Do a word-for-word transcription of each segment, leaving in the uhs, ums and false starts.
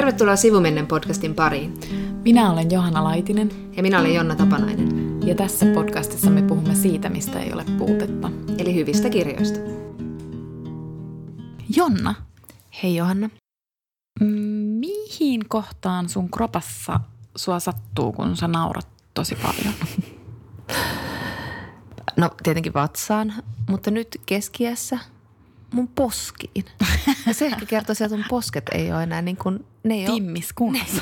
Tervetuloa Sivumennen podcastin pariin. Minä olen Johanna Laitinen. Ja minä olen Jonna Tapanainen. Ja tässä podcastissa me puhumme siitä, mistä ei ole puutetta. Eli hyvistä kirjoista. Jonna. Hei Johanna. Mihin kohtaan sun kropassa sua sattuu, kun sä naurat tosi paljon? No tietenkin vatsaan, mutta nyt keskiässä mun poskiin. Ja se ehkä kertoo sieltä, että mun posket ei ole enää niin kuin, ne ei Timmis kunnossa.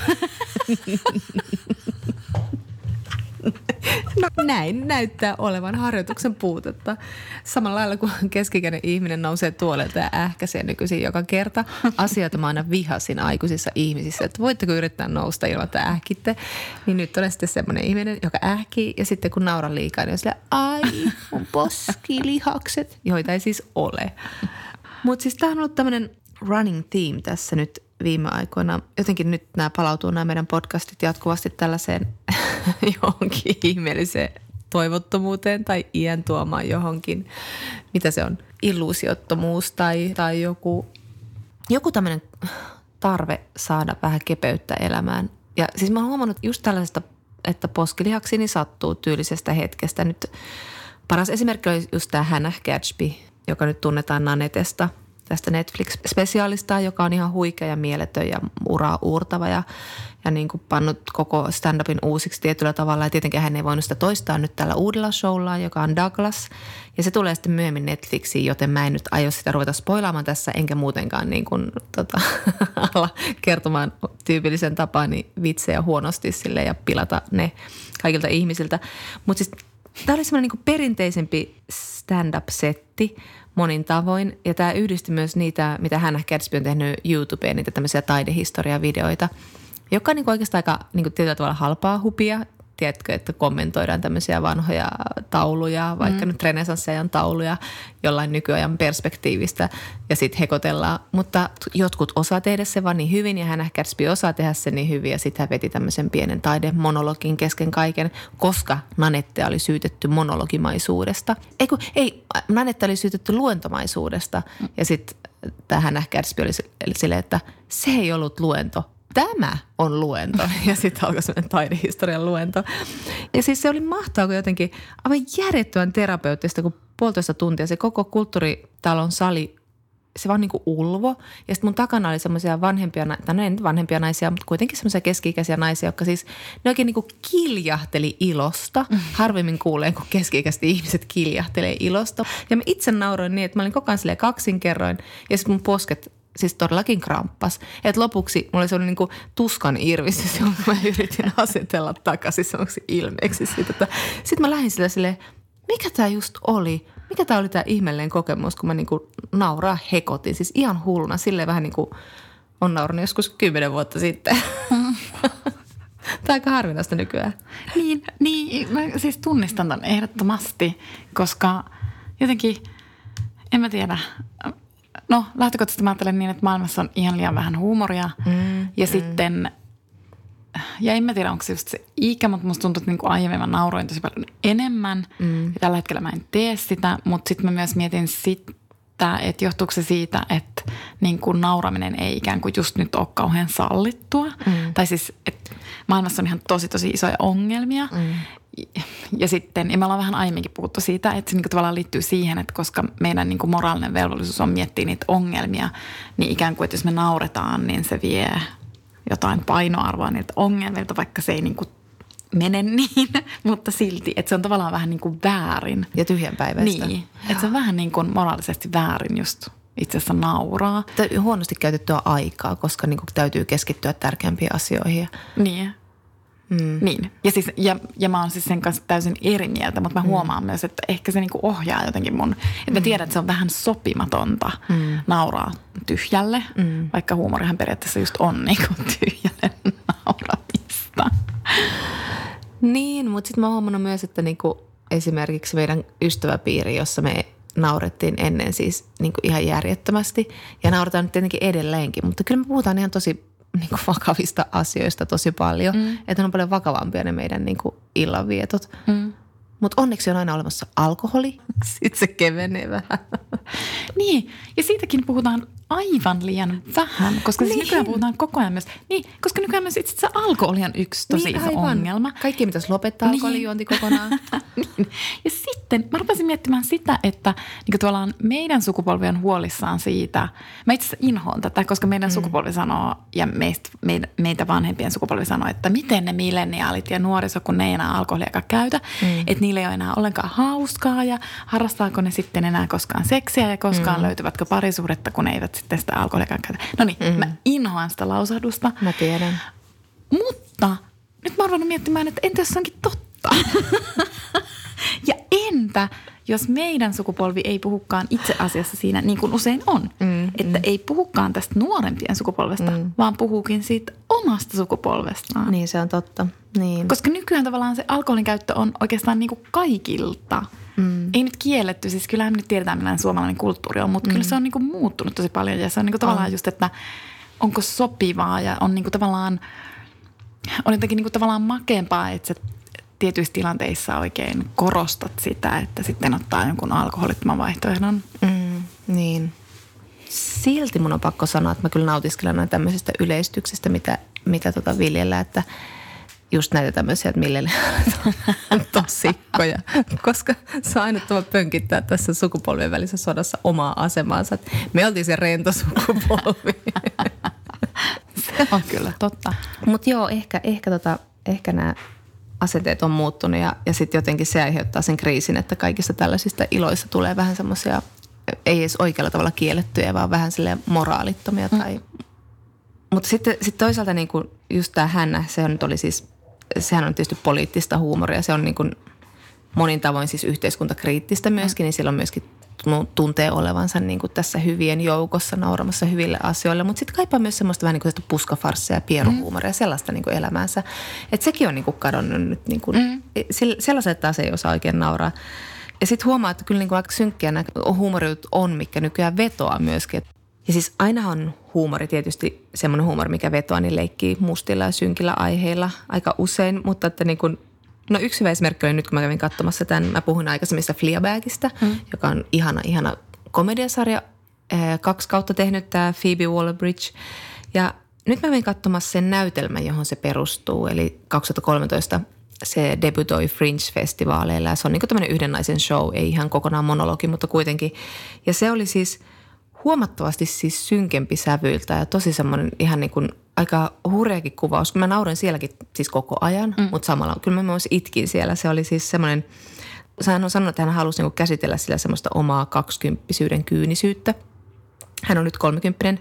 No näin näyttää olevan harjoituksen puutetta. Samalla lailla kuin keskikäinen ihminen nousee tuolelta ja ähkäisee nykyisin joka kerta. Asioita mä aina vihasin aikuisissa ihmisissä, että voitteko yrittää nousta ilman, että ähkitte. Niin nyt olen sitten semmoinen ihminen, joka ähkii ja sitten kun nauran liikaa, niin on silleen, ai mun poskilihakset, joita ei siis ole. Mutta siis tää on ollut tämmöinen running theme tässä nyt viime aikoina. Jotenkin nyt nämä palautuu nämä meidän podcastit jatkuvasti tällaiseen johonkin ihmeelliseen toivottomuuteen tai iän tuomaan johonkin. Mitä se on? Illuusiottomuus tai, tai joku, joku tämmöinen tarve saada vähän kepeyttä elämään. Ja siis mä oon huomannut just tällaisesta, että poskilihaksini sattuu tyylisestä hetkestä. Nyt paras esimerkki oli just tämä Hannah Gadsby, joka nyt tunnetaan Nanetesta, tästä Netflix-spesiaalista, joka on ihan huikea ja mieletön ja uraa uurtava ja, ja niin kuin pannut koko stand-upin uusiksi tietyllä tavalla. Ja tietenkin hän ei voinut sitä toistaa nyt tällä uudella showllaan, joka on Douglas. Ja se tulee sitten myöhemmin Netflixiin, joten mä en nyt aio sitä ruveta spoilaamaan tässä, enkä muutenkaan niin kuin, tota, alla kertomaan tyypillisen tapaani vitsejä huonosti sille ja pilata ne kaikilta ihmisiltä. Mutta siis tämä oli semmoinen niin kuin perinteisempi stand-up-setti monin tavoin. Ja tämä yhdisti myös niitä, mitä Hannah Gadsby on tehnyt YouTubeen, niitä tämmöisiä taidehistoriavideoita, joka on niin kuin oikeastaan aika niin kuin tietyllä tavalla halpaa hupia. Tiedätkö, että kommentoidaan tämmöisiä vanhoja tauluja, vaikka mm. nyt renesanssiajan tauluja jollain nykyajan perspektiivistä ja sitten hekotellaan. Mutta jotkut osaa tehdä se vaan niin hyvin ja Hannah Gadsby osaa tehdä se niin hyvin ja sitten hän veti tämmöisen pienen taidemonologin kesken kaiken, koska Nanettea oli syytetty monologimaisuudesta. Ei kun, ei, Nanetta oli syytetty luentomaisuudesta mm. ja sitten tämä Hannah Gadsby oli silleen, että se ei ollut luento. Tämä on luento. Ja sitten alkoi sellainen taidehistorian luento. Ja siis se oli mahtavaa, kun jotenkin aivan järjettömän terapeuttista, kun puolitoista tuntia se koko kulttuuritalon sali, se vaan niin kuin ulvo. Ja sitten mun takana oli semmoisia vanhempia, tai no ei nyt vanhempia naisia, mutta kuitenkin semmoisia keski-ikäisiä naisia, jotka siis ne oikein niin kuin kiljahteli ilosta. Harvemmin kuulee, kun keski-ikäiset ihmiset kiljahtelee ilosta. Ja mä itse nauroin niin, että mä olin koko ajan silleen kaksinkerroin ja sitten mun posket siis todellakin kramppas. Että lopuksi mulla oli sellainen niin kuin tuskan irvistys, jonka mä yritin asetella takaisin semmoiksi ilmeeksi. Sitten mä lähdin sille silleen, mikä tää just oli? Mikä tää oli tää ihmeellinen kokemus, kun mä niin kuin nauraa hekotin. Siis ihan hulluna. Silleen vähän niin kuin on naurannut joskus kymmenen vuotta sitten. Mm. Tää on aika harvinaista nykyään. Niin, niin, mä siis tunnistan tämän ehdottomasti, koska jotenkin, en mä tiedä. No lähtökohtaisesti mä ajattelen niin, että maailmassa on ihan liian vähän huumoria mm, ja mm. sitten, ja en mä tiedä onko se just se ikä, mutta musta tuntuu, että niin kuin aiemmin mä nauroin tosi paljon enemmän mm. ja tällä hetkellä mä en tee sitä, mutta sitten mä myös mietin sitä, että johtuuko se siitä, että niin kuin nauraminen ei ikään kuin just nyt ole kauhean sallittua mm. tai siis, että maailmassa on ihan tosi tosi isoja ongelmia. Mm. Ja sitten, ja me ollaan vähän aiemminkin puhuttu siitä, että se niin kuin tavallaan liittyy siihen, että koska meidän niin kuin moraalinen velvollisuus on miettiä niitä ongelmia, niin ikään kuin, että jos me nauretaan, niin se vie jotain painoarvoa niiltä ongelmilta, vaikka se ei niin kuin mene niin, mutta silti, että se on tavallaan vähän niin kuin väärin. Ja tyhjänpäiväistä. Niin, että se on vähän niin kuin moraalisesti väärin just itse asiassa nauraa. Tämä huonosti käytettyä aikaa, koska niin kuin täytyy keskittyä tärkeämpiin asioihin. Niin. Mm. Niin. Ja, siis, ja, ja mä oon siis sen kanssa täysin eri mieltä, mutta mä mm. huomaan myös, että ehkä se niinku ohjaa jotenkin mun, että mä tiedän, että se on vähän sopimatonta mm. nauraa tyhjälle, mm. vaikka huumorihan periaatteessa just on niinku tyhjälle nauramista. Niin, mutta sitten mä oon huomannut myös, että niinku esimerkiksi meidän ystäväpiiri, jossa me naurettiin ennen siis niinku ihan järjettömästi ja nauretaan nyt tietenkin edelleenkin, mutta kyllä me puhutaan ihan tosi niin kuin vakavista asioista tosi paljon. Mm. Että ne on paljon vakavampia ne meidän niin kuin illanvietot. Mm. Mutta onneksi on aina olemassa alkoholi. Sitten se kevenee vähän. Niin, ja siitäkin puhutaan aivan liian vähän, koska siis niin. nykyään puhutaan koko ajan myös, niin, koska nykyään myös itse asiassa alkoholi on yksi tosi niin, iso aivan. ongelma. Kaikki pitäisi lopettaa Niin. alkoholijuonti kokonaan. Niin. Ja sitten mä rupesin miettimään sitä, että niin tavallaan meidän sukupolvi on huolissaan siitä. Mä itse asiassa inhoan tätä, koska meidän mm. sukupolvi sanoo ja meistä, meitä, meitä vanhempien sukupolvi sanoo, että miten ne milleniaalit ja nuoriso, kun ne ei enää alkoholiakaan käytä, mm. että niillä ei ole enää ollenkaan hauskaa ja harrastaako ne sitten enää koskaan seksiä ja koskaan mm. löytyvätkö parisuhdetta, kun ne eivät sitten sitä alkoholiakaan käytä. No niin, mm. mä inhoan sitä lausahdusta. Mä tiedän. Mutta nyt mä oon ruvennut miettimään, että entä jos se onkin totta? Ja entä, jos meidän sukupolvi ei puhukaan itse asiassa siinä, niin kuin usein on, mm, että mm. ei puhukaan tästä nuorempien sukupolvesta, mm. vaan puhuukin siitä omasta sukupolvestaan. Niin se on totta. Niin. Koska nykyään tavallaan se alkoholin käyttö on oikeastaan niin kuin kaikilta. Mm. Ei nyt kielletty, siis kyllähän me nyt tiedetään millainen suomalainen kulttuuri on, mutta mm. kyllä se on niin kuin muuttunut tosi paljon ja se on niin kuin tavallaan on. just, että onko sopivaa ja on niin kuin tavallaan, on jotenkin niin kuin tavallaan makeampaa, että se tietyissä tilanteissa oikein korostat sitä, että sitten ottaa jonkun alkoholittoman vaihtoehdon. Mm, niin. Silti mun on pakko sanoa, että mä kyllä nautiskelen noin tämmöisistä yleistyksistä, mitä, mitä tota viljellä, että just näitä tämmöisiä, että mille on tosikkoja, koska se on ainut tapa pönkittää tässä sukupolvien välisessä sodassa omaa asemaansa. Me oltiin se rento sukupolvi. Se on kyllä totta. Mutta joo, ehkä, ehkä, tota, ehkä nämä asenteet on muuttunut ja, ja sitten jotenkin se aiheuttaa sen kriisin, että kaikista tällaisista iloista tulee vähän semmoisia, ei edes oikealla tavalla kiellettyjä, vaan vähän silleen moraalittomia. Tai... Mm. Mutta sitten sit toisaalta niinku just tämä Hännä, se nyt oli siis, sehän on tietysti poliittista huumoria, se on niinku monin tavoin siis yhteiskuntakriittistä myöskin, mm. niin silloin myöskin tuntee olevansa niin kuin tässä hyvien joukossa nauramassa hyville asioille, mutta sitten kaipaa myös semmoista vähän niin kuin puskafarssia ja pieruhuumoria ja sellaista niin kuin elämäänsä. Että sekin on niin kuin kadonnut nyt, niin kuin, mm. sellaiset taas ei osaa oikein nauraa. Ja sitten huomaa, että kyllä niin kuin aika synkkiä nämä huumorit on, mikä nykyään vetoaa myöskin. Ja siis ainahan on huumori tietysti semmoinen huumori, mikä vetoaa, niin leikkii mustilla ja synkillä aiheilla aika usein, mutta että niin kuin no yksi hyvä esimerkki oli nyt, kun mä kävin katsomassa tämän, mä puhuin aikaisemmista Fleabagista, mm. joka on ihana, ihana komediasarja, kaksi kautta tehnyt tämä Phoebe Waller-Bridge. Ja nyt mä kävin katsomassa sen näytelmän, johon se perustuu, eli kaksituhattakolmetoista se debutoi Fringe-festivaaleilla ja se on niin kuin tämmöinen yhden naisen show, ei ihan kokonaan monologi, mutta kuitenkin. Ja se oli siis huomattavasti siis synkempi sävyiltä ja tosi semmoinen ihan niin kuin aika hurjakin kuvaus, kun mä naurin sielläkin siis koko ajan, mm. mutta samalla kyllä mä myös itkin siellä. Se oli siis semmoinen, hän on sanonut, että hän halusi niin kuin käsitellä sillä semmoista omaa kaksikymppisyyden kyynisyyttä. Hän on nyt kolmekymppinen.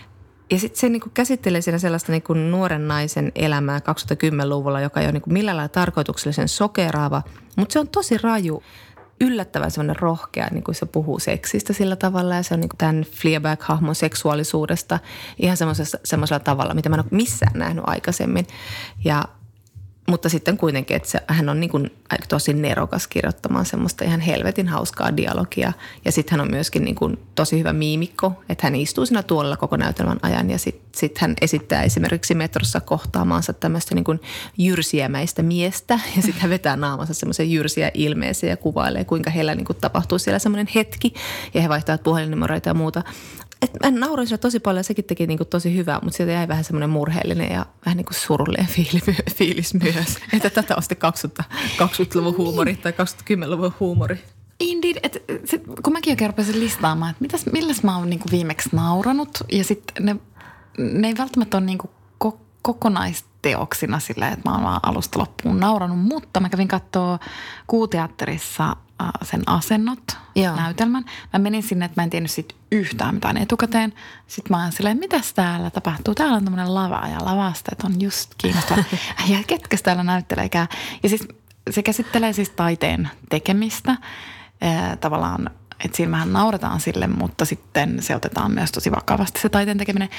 Ja sitten se niin kuin käsittelee siinä sellaista niin kuin nuoren naisen elämää kaksituhattakymmenluvulla, joka ei ole niin kuin millään lailla tarkoituksellisen sokeraava, mutta se on tosi raju. Yllättävän semmoinen rohkea, niin kuin se puhuu seksistä sillä tavalla ja se on niin kuin tämän Fleabag-hahmon seksuaalisuudesta ihan semmoisella tavalla, mitä mä en ole missään nähnyt aikaisemmin. Ja, mutta sitten kuitenkin, että se, hän on niin kuin tosi nerokas kirjoittamaan semmoista ihan helvetin hauskaa dialogia. Ja sitten hän on myöskin niin kuin tosi hyvä miimikko, että hän istuu siinä tuolella koko näytelmän ajan ja sitten sit hän esittää esimerkiksi metrossa kohtaamaansa tämmöistä niin kuin jyrsiämäistä miestä. Ja sitten hän vetää naamansa semmoisen jyrsiä ilmeeseen ja kuvailee, kuinka heillä niin kuin tapahtuu siellä semmoinen hetki. Ja he vaihtavat puhelinnumeroita ja muuta. Et mä nauroin sitä tosi paljon ja sekin teki niinku tosi hyvää, mutta siitä jäi vähän semmoinen murheellinen ja vähän niin kuin surullinen fiilis myös. Että tätä on sitten kaksikymmentäluvun huumori tai kaksikymmentäluvun huumori. Indeed, että sit, kun mäkin oikein rupesin listaamaan, että mitäs, milläs mä oon niinku viimeksi nauranut ja sitten ne, ne ei välttämättä ole niinku ko, kokonaisteoksina silleen, että mä oon vaan alusta loppuun nauranut, mutta mä kävin katsoa Kuuteatterissa sen Asennot Joo. näytelmän. Mä menin sinne, että mä en tiennyt siitä yhtään mitään etukäteen. Sitten mä oon silleen, mitäs täällä tapahtuu? Täällä on tämmöinen lava ja lavasteet on just kiinnostava. Ja ketkä täällä näytteleekään? Ja siis se käsittelee siis taiteen tekemistä. Ee, tavallaan, että siinä vähän nauretaan sille, mutta sitten se otetaan myös tosi vakavasti se taiteen tekeminen.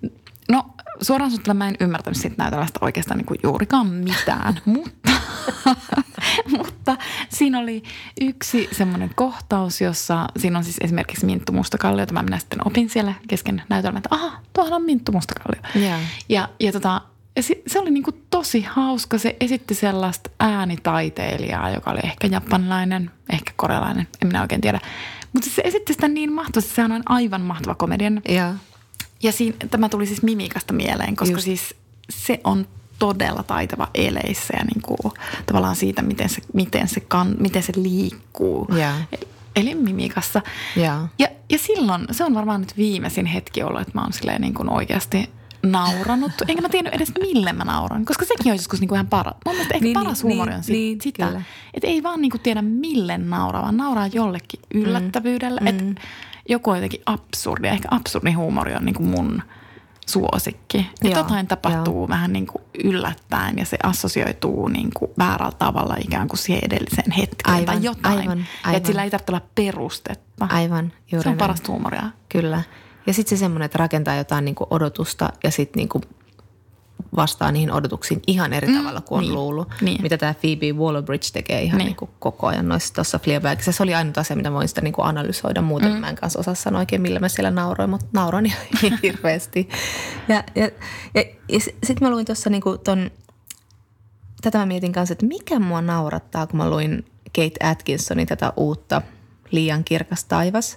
No suoraan sanottuna mä en ymmärtänyt siitä näytelmästä oikeastaan niin kuin juurikaan mitään, mutta, mutta siinä oli yksi semmoinen kohtaus, jossa siinä on siis esimerkiksi Minttu Mustakallio, jota mä minä sitten opin siellä kesken näytelmän, että aha, tuohan on Minttu Mustakallio. Yeah. Ja, ja tota, ja se, se oli niinku tosi hauska. Se esitti sellaista äänitaiteilijaa, joka oli ehkä japanilainen, ehkä korealainen, en minä oikein tiedä. Mutta se esitti sitä niin mahtavasti, sehän on aivan mahtava komedian. Ja, ja siinä, tämä tuli siis mimikasta mieleen, koska Just. siis se on todella taitava eleissä ja niinku, tavallaan siitä, miten se, miten se, kan, miten se liikkuu. Ja. Eli mimikassa. Ja. Ja, ja silloin, se on varmaan nyt viimeisin hetki ollut, että mä oon silleen niin kuin oikeasti nauranut. Enkä mä tiennyt edes mille mä nauran, koska sekin on joskus niin kuin ihan paras. Mun mielestä ehkä niin, paras huumori on niin, sit, sitä, kyllä. että ei vaan niin kuin tiedä mille nauraa, vaan nauraa jollekin yllättävyydellä. Mm. Että joku on jotenkin absurdi, ehkä absurdi huumori on niin kuin mun suosikki. Että jotain tapahtuu joo. vähän niin kuin yllättäen ja se assosioituu niin kuin väärällä tavalla ikään kuin siihen edelliseen hetkeen aivan, tai jotain. Aivan, aivan. Ja että sillä ei tarvitse olla perustetta. Aivan, juuri se on näin. parasta huumoria. Kyllä. Ja sitten se semmoinen, että rakentaa jotain niin kuin odotusta ja sitten niin kuin vastaa niihin odotuksiin ihan eri mm, tavalla kuin on niin, luullut. Niin. Mitä tämä Phoebe Waller-Bridge tekee ihan niin. Niin kuin koko ajan noissa tuossa Fleabagissa. Se oli ainut asia, mitä voin sitä niin kuin analysoida. Muuten mm. mä en kanssa osaa sanoa oikein, millä mä siellä nauroin, mutta nauroin ihan hirveästi. Ja, ja, ja, ja sitten mä luin tuossa niin kuin ton, tätä mä mietin kanssa, että mikä mua naurattaa, kun mä luin Kate Atkinsonin tätä uutta Liian kirkas taivas.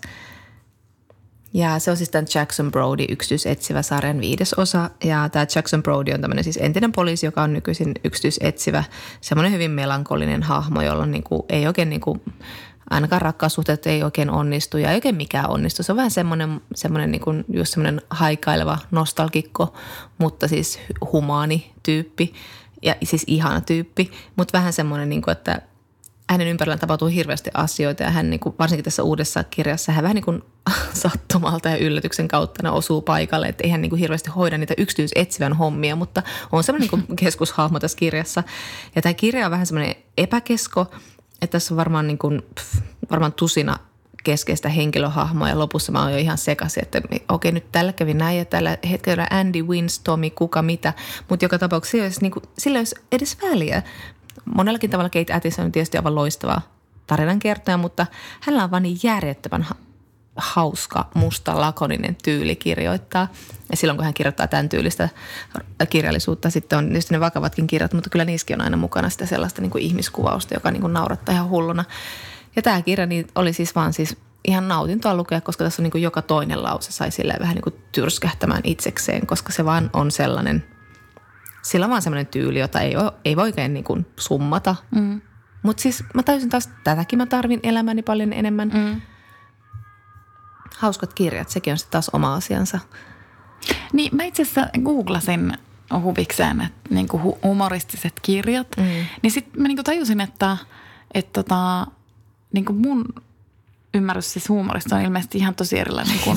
Ja se on siis tämän Jackson Brody yksityisetsivä sarjan viides osa. Ja tämä Jackson Brody on tämmöinen siis entinen poliisi, joka on nykyisin yksityisetsivä. Semmoinen hyvin melankolinen hahmo, jolla niin kuin, ei oikein niin kuin, ainakaan rakkaussuhteet ei oikein onnistu ja ei oikein mikään onnistu. Se on vähän semmoinen, semmoinen niin kuin, just semmoinen haikaileva nostalgikko, mutta siis humaani tyyppi ja siis ihana tyyppi. Mutta vähän semmoinen, niin kuin, että hänen ympärillään tapahtuu hirveästi asioita ja hän niin kuin, varsinkin tässä uudessa kirjassa hän vähän niin kuin sattumalta ja yllätyksen kautta ne osuu paikalle. Että ei hän niin kuin hirveästi hoida niitä yksityisetsivän hommia, mutta on semmoinen niin kuin keskushahmo tässä kirjassa. Ja tämä kirja on vähän semmoinen epäkesko, että tässä on varmaan, niin kuin, pff, varmaan tusina keskeistä henkilöhahmoa ja lopussa mä oon jo ihan sekaisin, että okei nyt tällä kävi näin ja tällä hetkellä Andy wins, Tommy, kuka mitä. Mutta joka tapauksessa sillä olisi, niin kuin, sillä olisi edes väliä. Monellakin tavalla Kate Atkinson on tietysti aivan loistava tarinankertoja, mutta hänellä on vaan niin järjettömän hauska, musta, lakoninen tyyli kirjoittaa. Ja silloin, kun hän kirjoittaa tämän tyylistä kirjallisuutta, sitten on tietysti ne vakavatkin kirjat, mutta kyllä niissäkin on aina mukana sitä sellaista niin kuin ihmiskuvausta, joka niin kuin naurattaa ihan hulluna. Ja tämä kirja niin oli siis vaan siis ihan nautintoa lukea, koska tässä on niin kuin joka toinen lause sai silleen vähän niin kuin tyrskähtämään itsekseen, koska se vaan on sellainen, sillä on vaan sellainen tyyli, jota ei, ole, ei voi oikein niin kuin summata. Mm. Mutta siis mä tajusin taas, tätäkin mä tarvin elämäni paljon enemmän. Mm. Hauskat kirjat, sekin on sitten taas oma asiansa. Niin mä itse asiassa googlasin huvikseen, että niin kuin humoristiset kirjat. Mm. Niin sitten mä niin kuin tajusin, että, että tota, niin kuin mun ymmärrys siis huumorista on ilmeisesti ihan tosi erilainen kuin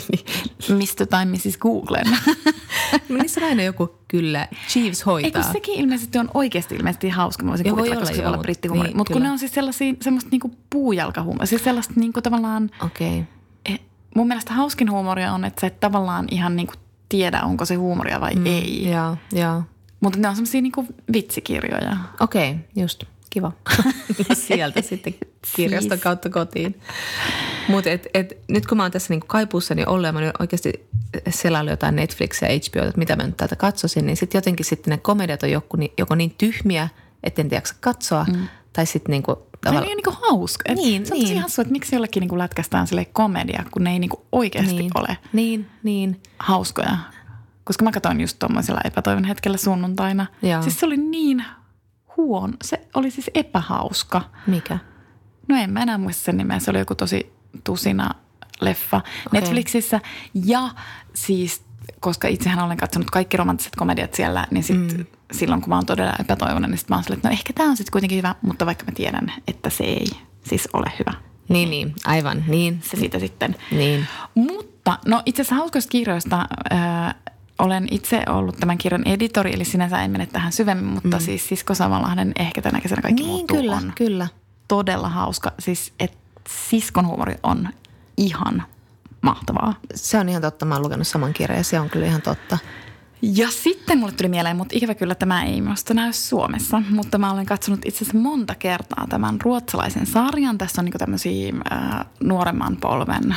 mister tai missis Googlen. Niissä on aina joku kyllä, Jeeves hoitaa. Eikö sekin ilmeisesti on oikeasti ilmeisesti hauska. Mä voisin ja kuvitella, voi koska se olla, voi olla brittihuumori. niin, mutta kun ne on siis sellaisia, semmoista niinku puujalkahuumoria. Siis sellaista niinku tavallaan, okay. mun mielestä hauskin huumoria on, että sä et tavallaan ihan niinku tiedä, onko se huumoria vai mm, ei. Joo, joo. Mutta ne on semmoisia niinku vitsikirjoja. Okei, okay, just. Kiva. Sieltä sitten kirjaston kautta kotiin. Mutta nyt kun mä oon tässä niinku kaipuussani ollut ja mä oon oikeasti selaillut jotain Netflixiä ja H B O:ta, että mitä mä nyt täältä katsoisin, niin sitten jotenkin sitten ne komediat on joko niin, joko niin tyhmiä, etten tiedäksä katsoa, mm. tai sitten niinku tavallaan. Ne on niinku hauska. Niin, se on niin. tosi hassua, että miksi jollekin niinku lätkästään silleen komedia, kun ne ei niinku oikeasti niin. ole niin, niin. hauskoja. Koska mä katsoin just tuommoisella epätoivon hetkellä sunnuntaina. Joo. Siis se oli niin huono. Se oli siis epähauska. Mikä? No en mä enää muista sen nimeä. Se oli joku tosi tusina leffa okay. Netflixissä. Ja siis, koska itsehän olen katsonut kaikki romanttiset komediat siellä, niin sitten mm. silloin kun mä oon todella epätoivoinen, niin sitten mä oon silleen, että no ehkä tää on sitten kuitenkin hyvä, mutta vaikka mä tiedän, että se ei siis ole hyvä. Niin, niin. Aivan. Niin. Se siitä sitten. Niin. Mutta, no itse asiassa hauskoista kirjoista äh, olen itse ollut tämän kirjan editori, eli sinänsä en mene tähän syvemmin, mutta mm. siis Sisko Samanlahden Ehkä tänä kesänä kaikki niin, muuttuu kyllä, on kyllä. todella hauska. Siis, että Siskon huumori on ihan mahtavaa. Se on ihan totta. Mä oon lukenut saman kirjan ja se on kyllä ihan totta. Ja sitten mulle tuli mieleen, mutta ikävä kyllä tämä ei minusta näy Suomessa, mutta mä olen katsonut itse asiassa monta kertaa tämän ruotsalaisen sarjan. Tässä on niinku tämmöisiä äh, nuoremman polven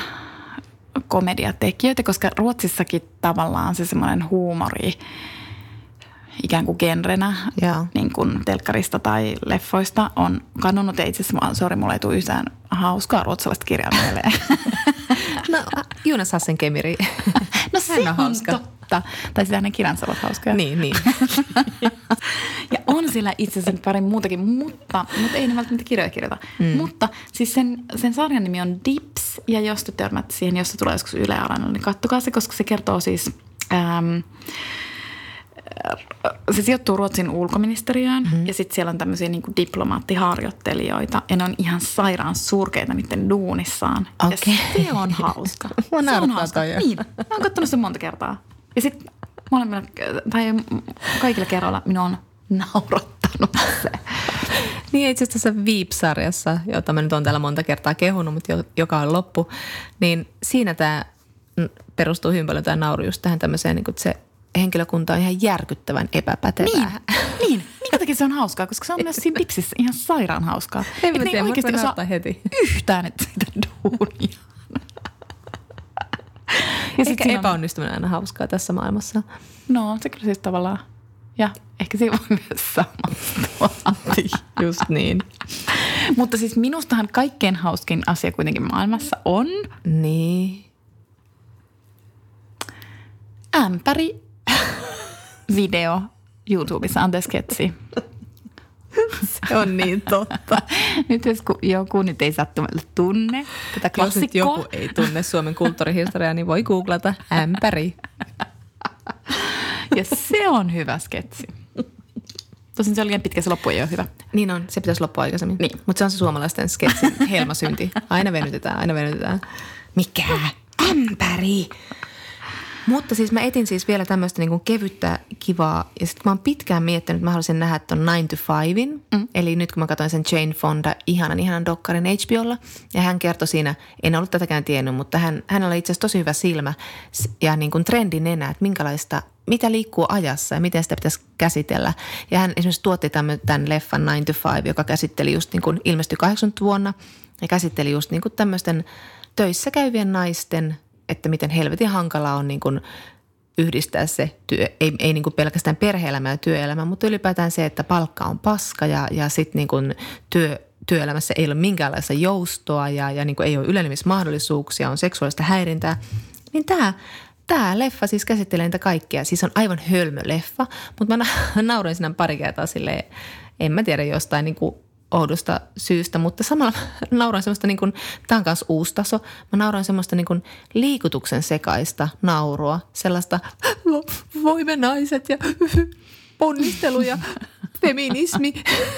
komediatekijöitä, koska Ruotsissakin tavallaan se semmoinen huumori ikään kuin genrenä Joo. niin kuin telkkarista tai leffoista on kadonnut. Ja itse asiassa, sori, mulla ei tule yhtään hauskaa ruotsalaista kirjaa mieleen. No Jonas Hassenkemiri. No se on, on hauska. Totta. Tai sitä hänen kirjansa ovat hauskoja. Niin, niin. Ja on siellä itse asiassa pari muutakin, mutta, mutta ei ne välttämättä kirjoja kirjoita. Mm. Mutta siis sen, sen sarjan nimi on Dips, ja jos te törmätte siihen, jos se tulee joskus Yle Areenalle, niin kattokaa se, koska se kertoo siis, äm, se sijoittuu Ruotsin ulkoministeriöön, mm-hmm. ja sitten siellä on tämmöisiä niin kuin diplomaattiharjoittelijoita, ja ne on ihan sairaan surkeita niiden duunissaan. Okay. Ja se on hauska. Se on hauska. Niin, mä oon katsonut sen monta kertaa. Ja sitten molemmilla, tai kaikilla kerroilla minua on naurattanut se. Niin itse asiassa tässä Veep-sarjassa, jota mä nyt oon täällä monta kertaa kehunut, mutta joka on loppu, niin siinä tämä perustuu hyvin paljon tämä nauru just tähän tämmöiseen, niin kuin, että se henkilökunta on ihan järkyttävän epäpätevää. Niin, niin. Minkä takia se on hauskaa, koska se on myös siinä Dipsissä ihan sairaan hauskaa. Ei mä tiedä, mä voin ottaa heti. Yhtään, että sitä duunia. Ja ehkä epäonnistuminen on aina hauskaa tässä maailmassa. No, se kyllä siis tavallaan. Ja ehkä siinä voi myös samastua. Just niin. Mutta siis minustahan kaikkein hauskin asia kuitenkin maailmassa on... Niin. Ämpäri video YouTubessa, anteeksi sketsi. Se on niin totta. Nyt jos joku nyt ei sattumalta tunne tätä klassikkoa. Jos nyt joku ei tunne Suomen kulttuurihistoriaa, niin voi googlata ämpäri. Ja se on hyvä sketsi. Tosin se oli liian pitkä, se loppu ei ole hyvä. Niin on, se pitäisi loppua aikaisemmin. Niin. Mutta se on se suomalaisten sketsin helmasynti. Aina venytetään, aina venytetään. Mikä? Ämpäri! Mutta siis mä etin siis vielä tämmöistä niin kuin kevyttä, kivaa. Ja sitten mä oon pitkään miettinyt, että mä haluaisin nähdä ton nine to fivein. Mm. Eli nyt kun mä katsoin sen Jane Fonda ihanan, ihanan dokkarin H B O:lla. Ja hän kertoi siinä, en ollut tätäkään tiennyt, mutta hän, hänellä oli itse asiassa tosi hyvä silmä ja niin kuin trendinenä, että minkälaista, mitä liikkuu ajassa ja miten sitä pitäisi käsitellä. Ja hän esimerkiksi tuotti tämän, tämän leffan nine to five, joka käsitteli just niin kuin ilmestyi kahdeksankymmentä vuonna. Ja käsitteli just niin kuin tämmöisten töissä käyvien naisten, että miten helvetin hankalaa on niin kuin yhdistää se työ, ei, ei niin kuin pelkästään perhe-elämä ja työelämä, mutta ylipäätään se, että palkka on paska ja, ja sitten niin kuin työ, työelämässä ei ole minkäänlaista joustoa ja, ja niin kuin ei ole ylenemismahdollisuuksia, on seksuaalista häirintää. Niin tämä, tämä leffa siis käsittelee niitä kaikkea. Siis on aivan hölmö leffa, mutta mä nauroin siinä pari kertaa silleen, en mä tiedä jostain niin kuin oudosta syystä, mutta samalla nauroin semmoista niin kuin, tämä on kanssa uusi taso, mä nauroin semmoista niin kuin liikutuksen sekaista naurua, sellaista voimme naiset ja ponnistelu ja feminismi.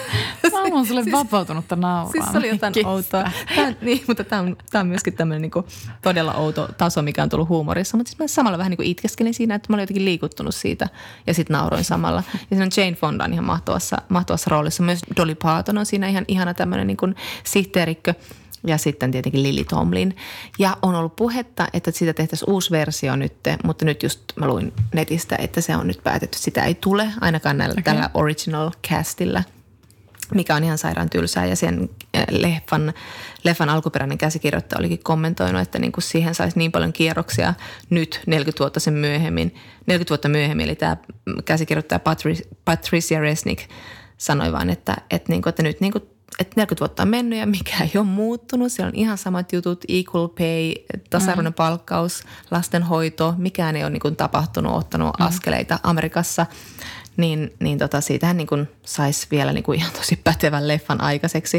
Mä oon sulle siis, vapautunutta nauraa. Siis se oli jotain outoa. Tämä, niin, mutta tämä on, tämä on myöskin tämmöinen niin kuin todella outo taso, mikä on tullut huumorissa. Mutta siis mä samalla vähän niin kuin itkeskelin siinä, että mä olin jotenkin liikuttunut siitä ja sitten nauroin samalla. Ja siinä on Jane Fonda on ihan mahtavassa, mahtavassa roolissa. Myös Dolly Parton on siinä ihan ihana tämmöinen niin kuin sihteerikkö. Ja sitten tietenkin Lily Tomlin. Ja on ollut puhetta, että siitä tehtäisiin uusi versio nyt, mutta nyt just mä luin netistä, että se on nyt päätetty. Sitä ei tule ainakaan näillä, okay. tällä original castilla, mikä on ihan sairaan tylsää. Ja sen leffan, leffan alkuperäinen käsikirjoittaja olikin kommentoinut, että niin kuin siihen saisi niin paljon kierroksia nyt neljäkymmentä vuotta sen myöhemmin. neljäkymmentä vuotta myöhemmin, eli tämä käsikirjoittaja Patricia Resnick sanoi vaan, että, että, niin kuin, että nyt niin kuin että neljäkymmentä vuotta on mennyt ja mikä ei ole muuttunut. Siellä on ihan samat jutut, equal pay, tasa-arvoinen mm. palkkaus, lastenhoito. Mikään ei ole niin kuin tapahtunut, ottanut mm. askeleita Amerikassa. Niin, niin tota, siitähän niin kuin saisi vielä niin kuin ihan tosi pätevän leffan aikaiseksi.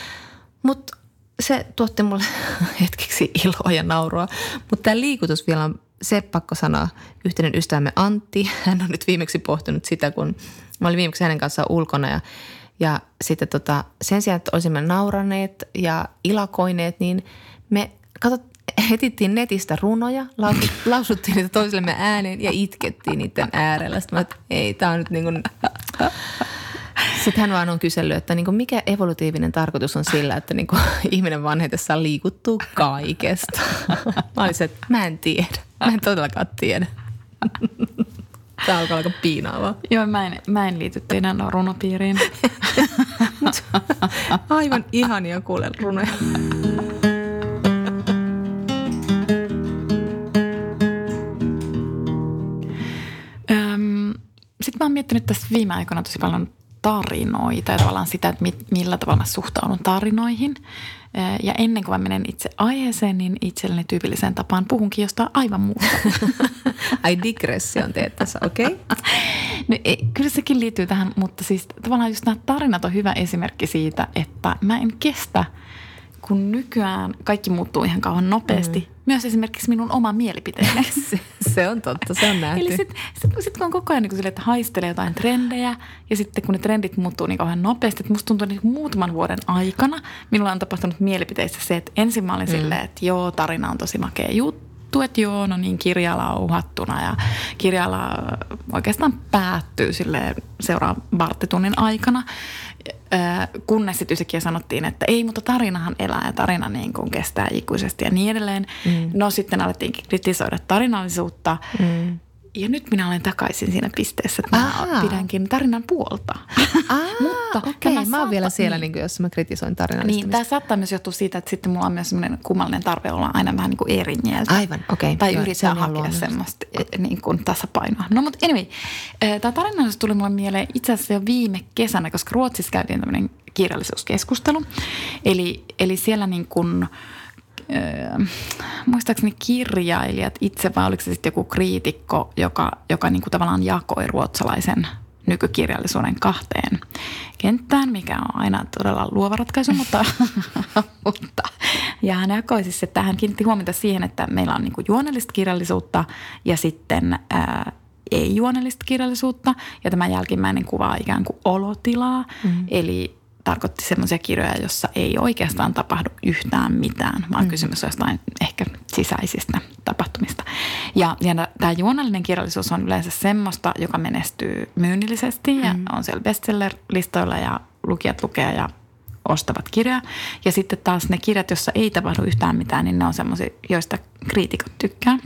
Mutta se tuotti mulle hetkeksi iloa ja naurua. Mutta tämä liikutus vielä on se pakko sanoa. Yhteinen ystävämme Antti, hän on nyt viimeksi pohtinut sitä, kun mä olin viimeksi hänen kanssaan ulkona ja Ja sitten tota, sen sijaan, että olisimme nauraneet ja ilakoineet, niin me katsot, etittiin netistä runoja, lausut, lausuttiin niitä toisillemme ääneen ja itkettiin niiden äärellä. Sitten mä, että ei, tää on nyt niin kuin... Sitten hän vaan on kysellyt, että niin kuin mikä evolutiivinen tarkoitus on sillä, että niin kuin ihminen vanhetessaan liikuttuu kaikesta. Mä olin se, että mä en tiedä. Mä en todellakaan tiedä. Tämä alkaa aika piinaavaa. Joo, mä en, mä en liity teidän runopiiriin. Aivan ihania kuule runoja. Sitten mä oon miettinyt tässä viime aikoina tosi paljon tarinoita ja tavallaan sitä, että mit, millä tavalla mä suhtaudun tarinoihin. Ja ennen kuin mä menen itse aiheeseen, niin itselleni tyypilliseen tapaan puhunkin jostain aivan muuta. Ai digression teet tässä, okei? Okay. No, ei, kyllä sekin liittyy tähän, mutta siis tavallaan just nämä tarinat on hyvä esimerkki siitä, että mä en kestä, kun nykyään kaikki muuttuu ihan kauan nopeasti. Mm. Myös esimerkiksi minun oma mielipiteeni. se, se on totta, se on nähty. Eli sitten sit, sit, kun on koko ajan niin sille, että haistelee jotain trendejä ja sitten kun ne trendit muuttuu niin kauhean nopeasti, että musta tuntuu, että muutaman vuoden aikana minulla on tapahtunut mielipiteissä se, että ensin mä olin mm. silleen, että joo, tarina on tosi makea juttu, että joo, no niin, kirjala on uhattuna ja kirjala oikeastaan päättyy silleen seuraavan varttitunnin aikana. Kunnes sitten yhtäkkiä sanottiin, että ei, mutta tarinahan elää ja tarina niin kuin kestää ikuisesti ja niin edelleen. Mm. No sitten alettiinkin kritisoida tarinallisuutta. Mm. Ja nyt minä olen takaisin siinä pisteessä, että mä Aha. pidänkin tarinan puolta. Mutta okei, okay. mä oon vielä siellä, niin. Niin jossa mä kritisoin tarinallistamista. Niin, tämä saattaa myös johtua siitä, että sitten mulla on myös semmoinen kummallinen tarve olla aina vähän niin kuin eri mieltä. Aivan, okei. Okay. Tai Joo, yrittää hakea semmoista niin kuin tasapainoa. No mutta anyway, tämä tarinallisuus tuli mulle mieleen itse asiassa jo viime kesänä, koska Ruotsissa käytiin tämmöinen kirjallisuuskeskustelu. Eli, eli siellä niin kuin Öö, muistaakseni kirjailijat itse vai oliko se sitten joku kriitikko, joka, joka niinku tavallaan jakoi ruotsalaisen nykykirjallisuuden kahteen kenttään, mikä on aina todella luova ratkaisu, mutta, mutta ja hän jakoi siis, että hän kiinnitti huomiota siihen, että meillä on niinku juonellista kirjallisuutta ja sitten ää, ei-juonellista kirjallisuutta ja tämä jälkimmäinen kuvaa ikään kuin olotilaa, mm. eli tarkoitti semmoisia kirjoja, jossa ei oikeastaan tapahdu yhtään mitään, vaan mm. kysymys on jostain ehkä sisäisistä tapahtumista. Ja, ja tämä juonellinen kirjallisuus on yleensä semmoista, joka menestyy myynnillisesti ja mm. on siellä bestseller-listoilla ja lukijat lukee ja ostavat kirjoja. Ja sitten taas ne kirjat, joissa ei tapahdu yhtään mitään, niin ne on semmoisia, joista kriitikot tykkää.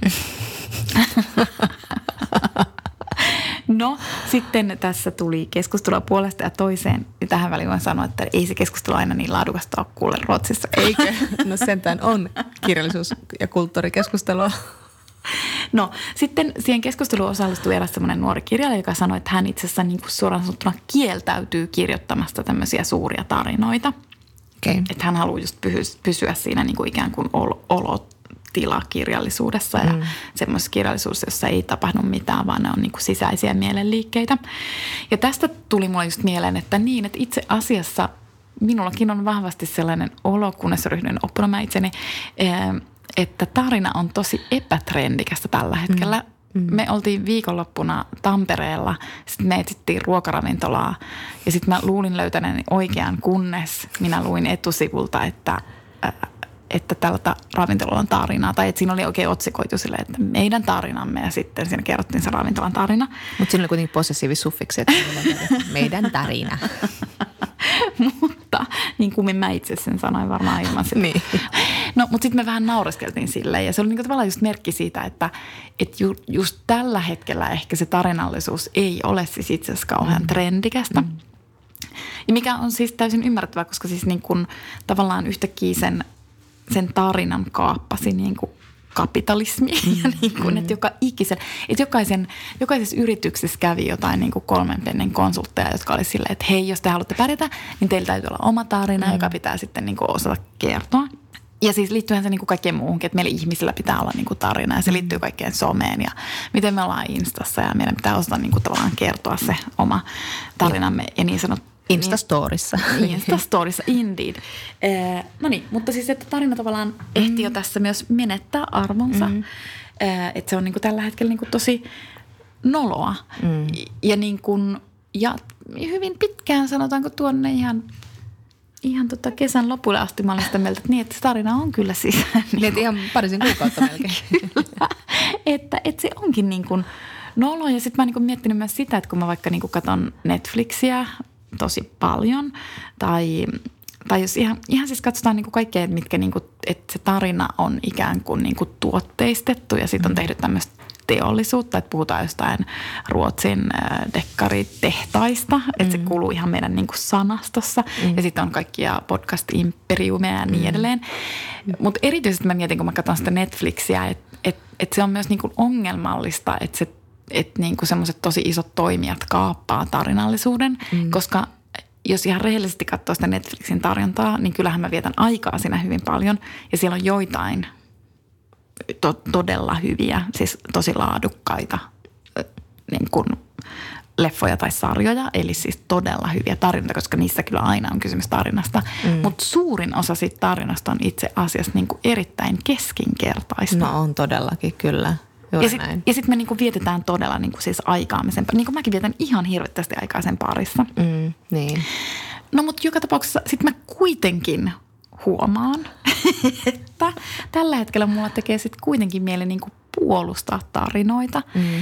No, sitten tässä tuli keskustelua puolesta ja toiseen. Ja tähän väliin voin sanoa, että ei se keskustelu aina niin laadukasta ole kuule Ruotsissa. Eikö? No sentään on kirjallisuus- ja kulttuurikeskustelua. No, sitten siihen keskusteluun osallistui eräs semmoinen nuori kirjailija, joka sanoi, että hän itse asiassa niin kuin suoraan sanottuna kieltäytyy kirjoittamasta tämmöisiä suuria tarinoita. Okay. Että hän haluaa just pysyä siinä niin kuin ikään kuin olot. tilakirjallisuudessa ja mm. semmoisessa kirjallisuudessa, jossa ei tapahdu mitään, vaan ne on niin kuin sisäisiä mielenliikkeitä. Ja tästä tuli mulle just mieleen, että niin, että itse asiassa minullakin on vahvasti sellainen olo, kunnes ryhdyin oppimaan itseni, että tarina on tosi epätrendikästä tällä hetkellä. Mm. Mm. Me oltiin viikonloppuna Tampereella, sitten me etsittiin ruokaravintolaa ja sitten mä luulin löytäneeni oikean, kunnes minä luin etusivulta, että että tällä ravintolalla on tarinaa, tai että siinä oli oikein otsikoitu silleen, että meidän tarinamme, ja sitten siinä kerrottiin se ravintolan tarina. Mutta siinä oli kuitenkin possessiivisuffiksi, että meidän tarina. Mutta niin kuin mä itse sen sanoin varmaan ilman sitä. Niin. No, mutta sitten me vähän naureskeltiin silleen, ja se oli niin kuin tavallaan just merkki siitä, että, että ju, just tällä hetkellä ehkä se tarinallisuus ei ole siis itse asiassa kauhean mm. trendikästä. Mm. Ja mikä on siis täysin ymmärrettävää, koska siis niin kuin tavallaan yhtäkkiä sen sen tarinan kaappasi niin kuin kapitalismi ja niin kuin, että joka ikisen, että jokaisen, jokaisessa yrityksessä kävi jotain niin kuin kolmen pennen konsultteja, jotka oli silleen, että hei, jos te haluatte pärjätä, niin teillä täytyy olla oma tarina, mm. joka pitää sitten niin kuin osata kertoa. Ja siis liittyyhän se niin kuin kaikkeen muuhunkin, että meillä ihmisillä pitää olla niin kuin tarina ja se liittyy kaikkeen someen ja miten me ollaan Instassa ja meidän pitää osata niin kuin tavallaan kertoa se oma tarinamme ja niin sanottu. Instastorissa. Instastorissa, indeed. Eh, no niin, mutta siis että tarina tavallaan ehti jo tässä myös menettää arvonsa. Mm. Eh, että se on niin kuin tällä hetkellä niin kuin tosi noloa. Mm. Ja, niin kuin, ja hyvin pitkään sanotaanko tuonne ihan, ihan tota kesän lopulle asti mä olen sitä mieltä, että niin, että se tarina on kyllä siis. Niin, että ihan parisen kuukautta melkein. Kyllä, että, että se onkin niin kuin noloa. Ja sitten mä oon niin kuin miettinyt myös sitä, että kun mä vaikka niin kuin katson Netflixiä tosi paljon. Tai, tai jos ihan, ihan siis katsotaan niin kuin kaikkea, mitkä niin kuin, että se tarina on ikään kuin, niin kuin tuotteistettu ja sitten on tehty tämmöistä teollisuutta, että puhutaan jostain Ruotsin äh, dekkaritehtaista, mm. että se kuuluu ihan meidän niin kuin sanastossa mm. ja sitten on kaikkia podcast-imperiumeja ja niin edelleen. Mm. Mutta erityisesti mä mietin, kun mä katson sitä Netflixiä, että et, et se on myös niin kuin ongelmallista, että se että niinku semmoiset tosi isot toimijat kaappaa tarinallisuuden, mm. koska jos ihan rehellisesti katsoo sitä Netflixin tarjontaa, niin kyllähän mä vietän aikaa siinä hyvin paljon ja siellä on joitain to- todella hyviä, siis tosi laadukkaita niin kuin leffoja tai sarjoja, eli siis todella hyviä tarinoita, koska niissä kyllä aina on kysymys tarinasta. Mm. Mutta suurin osa siitä tarinasta on itse asiassa niin kuin erittäin keskinkertaista. No on todellakin, kyllä. Juuri ja sitten sit me niinku vietetään todella niinku siis aikaamme sen, niin kuin mäkin vietän ihan hirveästi aikaa sen parissa. Mm, niin. No mutta joka tapauksessa sitten mä kuitenkin huomaan, että tällä hetkellä mulla tekee sitten kuitenkin mieli niinku puolustaa tarinoita. Mm.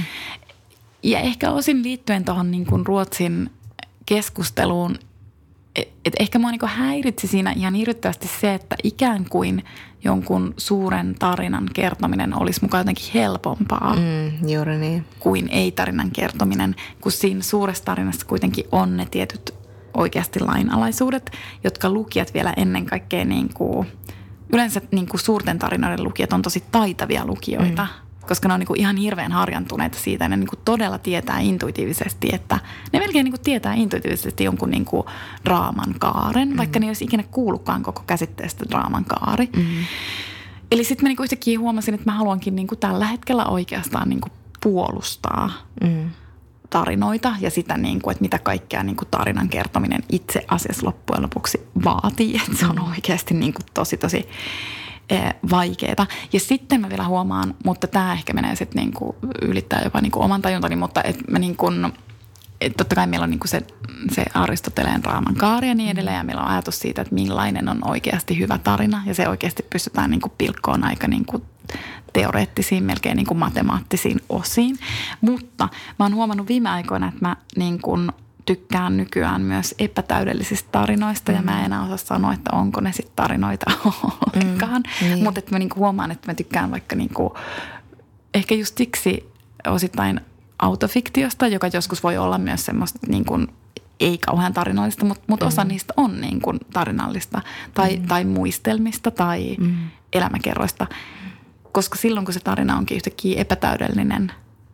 Ja ehkä osin liittyen tuohon niinku Ruotsin keskusteluun, että ehkä mua niinku häiritsi siinä ihan hirvittävästi se, että ikään kuin jonkun suuren tarinan kertominen olisi mukaan jotenkin helpompaa mm, juuri niin. kuin ei-tarinan kertominen, kun siinä suuressa tarinassa kuitenkin on ne tietyt oikeasti lainalaisuudet, jotka lukijat vielä ennen kaikkea niin kuin, yleensä niin kuin suurten tarinoiden lukijat on tosi taitavia lukijoita, mm. koska ne on niin kuin ihan hirveän harjantuneita siitä ja ne niin kuin todella tietää intuitiivisesti, että ne melkein niin kuin tietää intuitiivisesti jonkun niin kuin draaman kaaren, mm. vaikka ne ei olisi ikinä kuullutkaan koko käsitteestä draaman kaari. Mm. Eli sitten mä niin kuin yhtäkkiä huomasin, että mä haluankin niin kuin tällä hetkellä oikeastaan niin kuin puolustaa mm. tarinoita ja sitä, niin kuin, että mitä kaikkea niin kuin tarinan kertominen itse asiassa loppujen lopuksi vaatii. Että se on oikeasti niin kuin tosi, tosi vaikeeta. Ja sitten mä vielä huomaan, mutta tämä ehkä menee sitten niinku ylittää jopa niinku oman tajuntani, mutta että mä niinku, et totta kai meillä on niinku se, se Aristoteleen draaman kaari ja niin edelleen, ja meillä on ajatus siitä, että millainen on oikeasti hyvä tarina, ja se oikeasti pystytään niinku pilkkoon aika niinku teoreettisiin, melkein niinku matemaattisiin osiin. Mutta mä oon huomannut viime aikoina, että mä niinku tykkään nykyään myös epätäydellisistä tarinoista ja mä en enää osaa sanoa, että onko ne sitten tarinoita ollenkaan. Mm, niin. Mutta mä niinku huomaan, että mä tykkään vaikka niinku, ehkä just siksi osittain autofiktiosta, joka joskus voi olla myös semmoista niinku, ei kauhean tarinallista, mutta mut osa mm. niistä on niinku tarinallista tai, mm. tai muistelmista tai mm. elämäkerroista. Koska silloin, kun se tarina onkin yhtäkkiä epätäydellinen,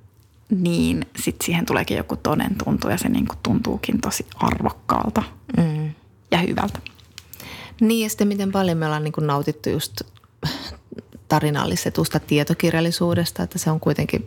niin sitten siihen tuleekin joku toden tuntu ja se niinku tuntuukin tosi arvokkaalta mm. ja hyvältä. Niin ja sitten miten paljon me ollaan niinku nautittu just tarinallisetusta tietokirjallisuudesta, että se on kuitenkin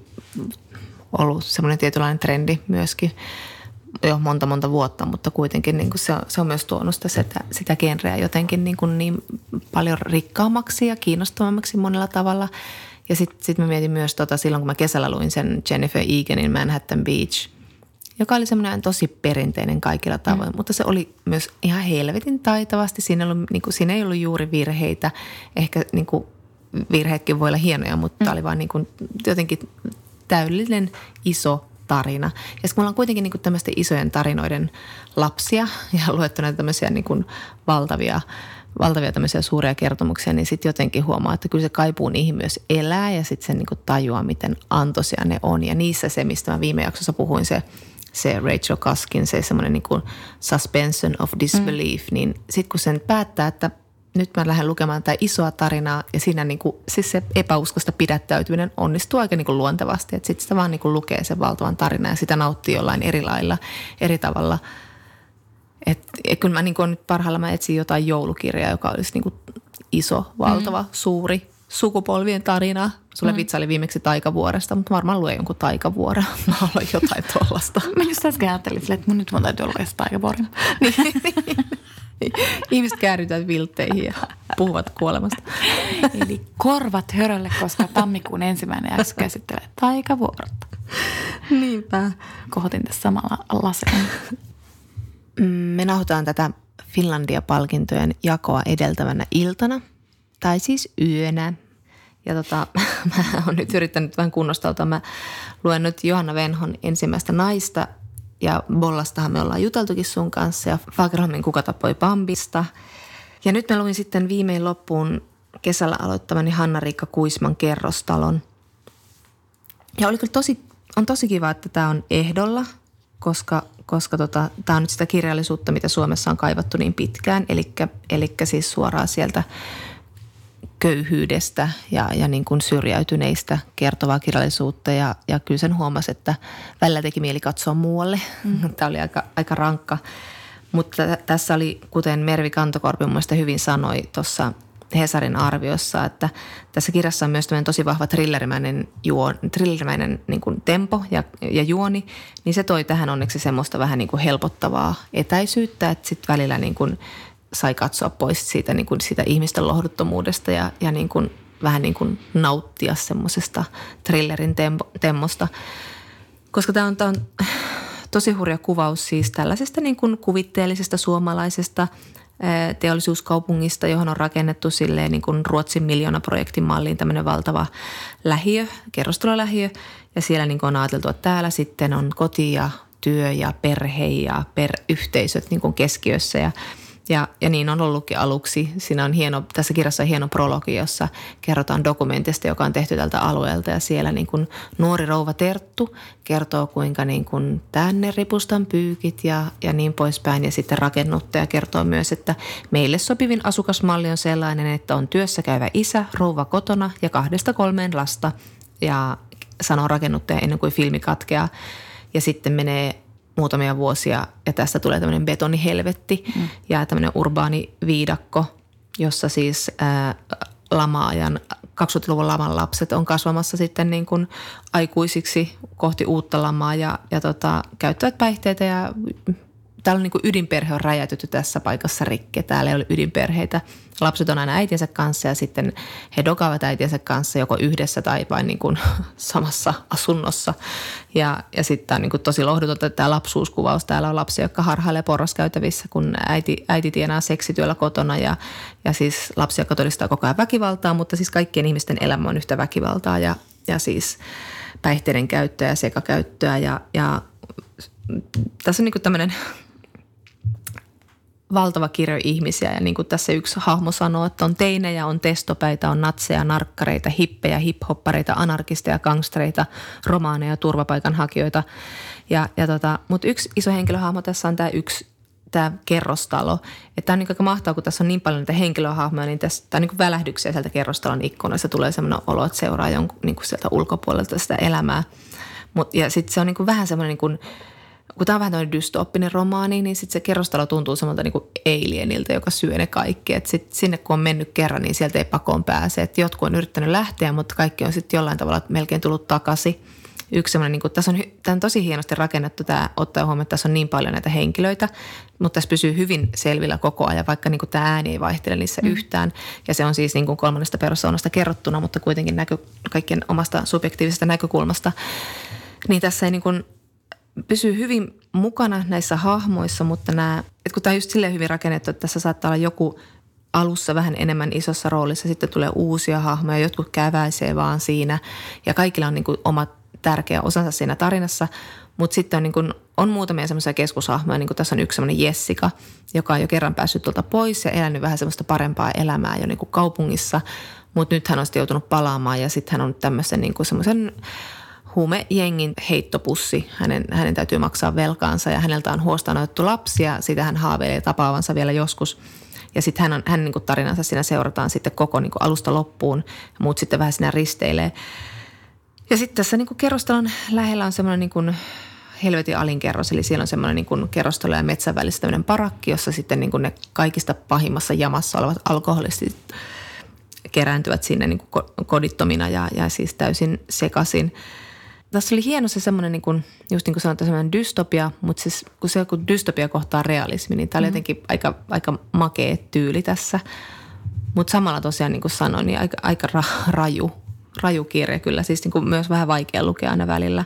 ollut semmoinen tietynlainen trendi myöskin jo monta monta vuotta, mutta kuitenkin niinku se, on, se on myös tuonut sitä, sitä, sitä genreä jotenkin niinku niin paljon rikkaammaksi ja kiinnostavammaksi monella tavalla. Ja sitten sit mä mietin myös tota, silloin, kun mä kesällä luin sen Jennifer Eganin Manhattan Beach, joka oli semmoinen tosi perinteinen kaikilla tavoin, mm. mutta se oli myös ihan helvetin taitavasti. Siinä, ollut, niin kuin, siinä ei ollut juuri virheitä. Ehkä niin kuin, virheetkin voi olla hienoja, mutta mm. oli vaan niin kuin, jotenkin täydellinen iso tarina. Ja sitten mulla on kuitenkin niin kuin tämmöisten isojen tarinoiden lapsia ja luettu näitä tämmöisiä niin kuin valtavia valtavia tämmöisiä suuria kertomuksia, niin sitten jotenkin huomaa, että kyllä se kaipuu niihin myös elää ja sitten se niinku tajuaa, miten antoisia ne on. Ja niissä se, mistä mä viime jaksossa puhuin, se, se Rachel Cuskin, se semmoinen niinku suspension of disbelief, mm. niin sitten kun sen päättää, että nyt mä lähden lukemaan tätä isoa tarinaa ja siinä niinku, siis se epäuskosta pidättäytyminen onnistuu aika niinku luontevasti. Että sitten sitä vaan niinku lukee sen valtavan tarinan ja sitä nauttii jollain eri lailla, eri tavalla. Että et kyllä mä niin kuin nyt parhailla mä etsin jotain joulukirjaa, joka olisi niin kuin iso, valtava, mm. suuri sukupolvien tarina. Sulle mm. vitsaili viimeksi Taikavuoresta, mutta varmaan lue jonkun Taikavuoren. Mä haluan jotain tuollaista. Mä just äsken ajattelin silleen, että mun nyt mun täytyy lukea Taikavuoren. Ihmiset käännytään viltteihin ja puhuvat kuolemasta. Eli korvat hörölle, koska tammikuun ensimmäinen jakso käsittelee Taikavuorta. Niinpä. Kohotin tässä samalla laseen. Me nauhoitetaan tätä Finlandia-palkintojen jakoa edeltävänä iltana, tai siis yönä. Ja tota, mä oon nyt yrittänyt vähän kunnostautua. Mä luen nyt Johanna Venhon Ensimmäistä naista, ja Bollastahan me ollaan juteltukin sun kanssa, ja Fagerholmin Kuka tappoi Bambista. Ja nyt mä luin sitten viimein loppuun kesällä aloittamani Hanna-Riikka Kuisman Kerrostalon. Ja oli kyllä tosi, on tosi kiva, että tää on ehdolla, koska koska tota, tämä on nyt sitä kirjallisuutta, mitä Suomessa on kaivattu niin pitkään, eli siis suoraan sieltä köyhyydestä ja, ja niin kuin syrjäytyneistä kertovaa kirjallisuutta ja, ja kyllä sen huomasi, että välillä teki mieli katsoa muualle. Mm. Tämä oli aika, aika rankka, mutta t- tässä oli, kuten Mervi Kantokorpi mun mielestä hyvin sanoi tuossa Hesarin arviossa, että tässä kirjassa on myös tosi vahva thrillerimäinen, juon, thrillerimäinen niin kuin tempo ja, ja juoni, niin se toi tähän onneksi semmoista vähän niin kuin helpottavaa etäisyyttä, että sitten välillä niin kuin sai katsoa pois siitä, niin kuin siitä ihmisten lohduttomuudesta ja, ja niin kuin, vähän niin kuin nauttia semmoisesta thrillerin tempo, temmosta. Koska tämä on, tämä on tosi hurja kuvaus siis tällaisesta niin kuin kuvitteellisesta suomalaisesta teollisuuskaupungista, johon on rakennettu silleen niin kuin Ruotsin miljoonaprojektin malliin tämmöinen valtava lähiö, kerrostalolähiö. Ja siellä niin kuin on ajateltu, että täällä sitten on koti ja työ ja perhe ja peryhteisöt niin kuin keskiössä ja Ja, ja niin on ollutkin aluksi. Siinä on hieno, tässä kirjassa on hieno prologi, jossa kerrotaan dokumentista, joka on tehty tältä alueelta. Ja siellä niin kuin nuori rouva Terttu kertoo, kuinka niin kuin tänne ripustan pyykit ja, ja niin poispäin. Ja sitten rakennuttaja kertoo myös, että meille sopivin asukasmalli on sellainen, että on työssä käyvä isä, rouva kotona ja kahdesta kolmeen lasta. Ja sanoo rakennuttaja ennen kuin filmi katkeaa. Ja sitten menee muutamia vuosia ja tästä tulee tämmöinen betonihelvetti mm. ja tämmöinen urbaani viidakko, jossa siis ää, lama-ajan, kaksikymmentäluvun laman lapset on kasvamassa sitten niin kuin aikuisiksi kohti uutta lamaa ja, ja tota, käyttävät päihteitä ja täällä on niin kuin ydinperhe on räjäytetty tässä paikassa rikki. Täällä ei ole ydinperheitä. Lapset on aina äitiensä kanssa ja sitten he dokaavat äitiensä kanssa joko yhdessä tai vain niin kuin samassa asunnossa. Ja, ja sitten tämä on niin kuin tosi lohdutonta tämä lapsuuskuvaus. Täällä on lapsia, jotka harhailee porraskäytävissä, kun äiti, äiti tienaa seksityöllä kotona ja, ja siis lapsia, jotka todistaa koko ajan väkivaltaa, mutta siis kaikkien ihmisten elämä on yhtä väkivaltaa ja, ja siis päihteiden käyttöä ja sekakäyttöä ja, ja tässä on niin kuin tämmöinen valtava kirjo ihmisiä ja niin kuin tässä yksi hahmo sanoo, että on teinejä, on testopäitä, on natseja, narkkareita, hippejä, hiphoppareita, anarkisteja, gangstereita, romaaneja, turvapaikanhakijoita. Ja, ja tota, mutta yksi iso henkilöhahmo tässä on tämä yksi, tämä kerrostalo. Että tämä on niin aika mahtavaa, kun tässä on niin paljon näitä henkilöhahmoja, niin tässä, tämä on niin kuin välähdyksiä sieltä kerrostalon ikkunoista. Tulee sellainen olo, että seuraa jonkun niin kuin sieltä ulkopuolelta sitä elämää. Mut, ja sitten se on niin kuin vähän semmoinen niin kuin kun tämä on vähän tämmöinen dystooppinen romaani, niin sitten se kerrostalo tuntuu semmoilta niin kuin alienilta, joka syö ne kaikki. Että sitten sinne kun on mennyt kerran, niin sieltä ei pakoon pääse. Että jotkut on yrittänyt lähteä, mutta kaikki on sitten jollain tavalla melkein tullut takaisin. Yksi semmoinen, niin kuin, tässä on, tämä on tosi hienosti rakennettu tämä, ottaa huomioon, että tässä on niin paljon näitä henkilöitä, mutta tässä pysyy hyvin selvillä koko ajan, vaikka niin kuin tämä ääni ei vaihtele niissä mm. yhtään. Ja se on siis niin kuin kolmannesta persoonasta kerrottuna, mutta kuitenkin näkö, kaikkien omasta subjektiivisesta näkökulmasta. Niin tässä ei niin kuin pysyy hyvin mukana näissä hahmoissa, mutta nämä, että kun tämä on just silleen hyvin rakennettu, että tässä saattaa olla joku alussa vähän enemmän isossa roolissa, sitten tulee uusia hahmoja, jotkut käväisee vaan siinä ja kaikilla on niin kuin oma tärkeä osansa siinä tarinassa, mutta sitten on, niin kuin, on muutamia semmoisia keskushahmoja, niin kuin tässä on yksi semmoinen Jessica, joka on jo kerran päässyt tuolta pois ja elänyt vähän semmoista parempaa elämää jo niin kuin kaupungissa, mutta nyt hän on sitten joutunut palaamaan ja sitten hän on tämmöisen niin kuin semmoisen huumejengin heittopussi. Hänen, hänen täytyy maksaa velkaansa ja häneltä on huostaan otettu lapsia. Siitä hän haaveilee tapaavansa vielä joskus. Ja sitten hän on, hän niin kuin tarinansa siinä seurataan sitten koko niin kuin alusta loppuun. Muut sitten vähän siinä risteilee. Ja sitten tässä niin kuin kerrostalon lähellä on semmoinen niin kuin helvetin alinkerros. Eli siellä on semmoinen niin kuin kerrostalo ja metsän välissä tämmöinen parakki, jossa sitten niin kuin ne kaikista pahimmassa jamassa olevat alkoholistit kerääntyvät sinne niin kuin kodittomina ja, ja siis täysin sekaisin. Tässä oli hieno se semmoinen, niin kuin, just niin kuin sanotaan, semmoinen dystopia, mutta siis kun se kun dystopia kohtaa realismi, niin tämä oli jotenkin aika, aika makea tyyli tässä. Mutta samalla tosiaan, niin kuin sanoin, niin aika, aika ra, raju, raju kirja kyllä, siis niin kuin myös vähän vaikea lukea aina välillä.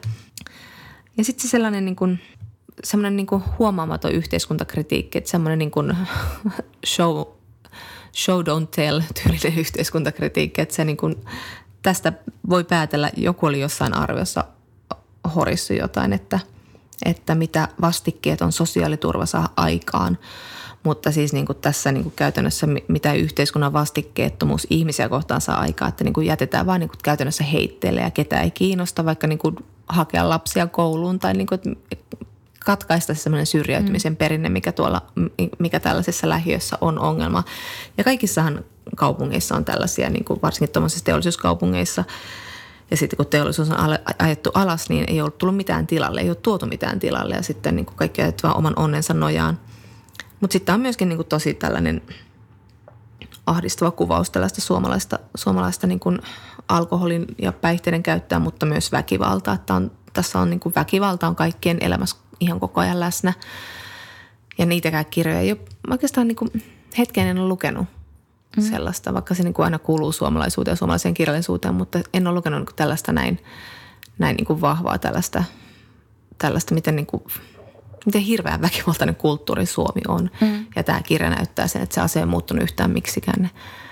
Ja sitten se sellainen niin kuin, semmoinen niin kuin huomaamaton yhteiskuntakritiikki, että semmoinen niin kuin show, show don't tell tyylinen yhteiskuntakritiikki, että se niin kuin tästä voi päätellä, joku oli jossain arviossa horissu jotain, että, että mitä vastikkeet on sosiaaliturva saa aikaan. Mutta siis niin kuin tässä niin kuin käytännössä mitä yhteiskunnan vastikkeettomuus ihmisiä kohtaan saa aikaa, että niin kuin jätetään vaan niin kuin käytännössä heitteille ja ketä ei kiinnosta, vaikka niin kuin hakea lapsia kouluun tai niin kuin katkaista se sellainen syrjäytymisen perinne, mikä tuolla, mikä tällaisessa lähiössä on ongelma. Ja kaikissahan kaupungeissa on tällaisia, niin kuin varsinkin tuollaisissa teollisuuskaupungeissa. Ja sitten kun teollisuus on ajettu alas, niin ei ole tullut mitään tilalle, ei ole tuotu mitään tilalle ja sitten niin kuin kaikki ajettu vaan oman onnensa nojaan. Mutta sitten on myöskin niin kuin tosi tällainen ahdistava kuvaus tällaista suomalaista, suomalaista niin kuin alkoholin ja päihteiden käyttöä, mutta myös väkivaltaa. Että on, tässä on niin kuin väkivalta on kaikkien elämässä ihan koko ajan läsnä. Ja niitäkään kirjoja ei ole oikeastaan niin kuin hetken en ole lukenut mm. sellaista, vaikka se niin kuin aina kuuluu suomalaisuuteen ja suomalaiseen kirjallisuuteen, mutta en ole lukenut niin kuin tällaista näin, näin niin kuin vahvaa tällaista, tällaista miten, niin kuin, miten hirveän väkivaltainen kulttuuri Suomi on. Mm. Ja tämä kirja näyttää sen, että se asia ei muuttunut yhtään miksikään.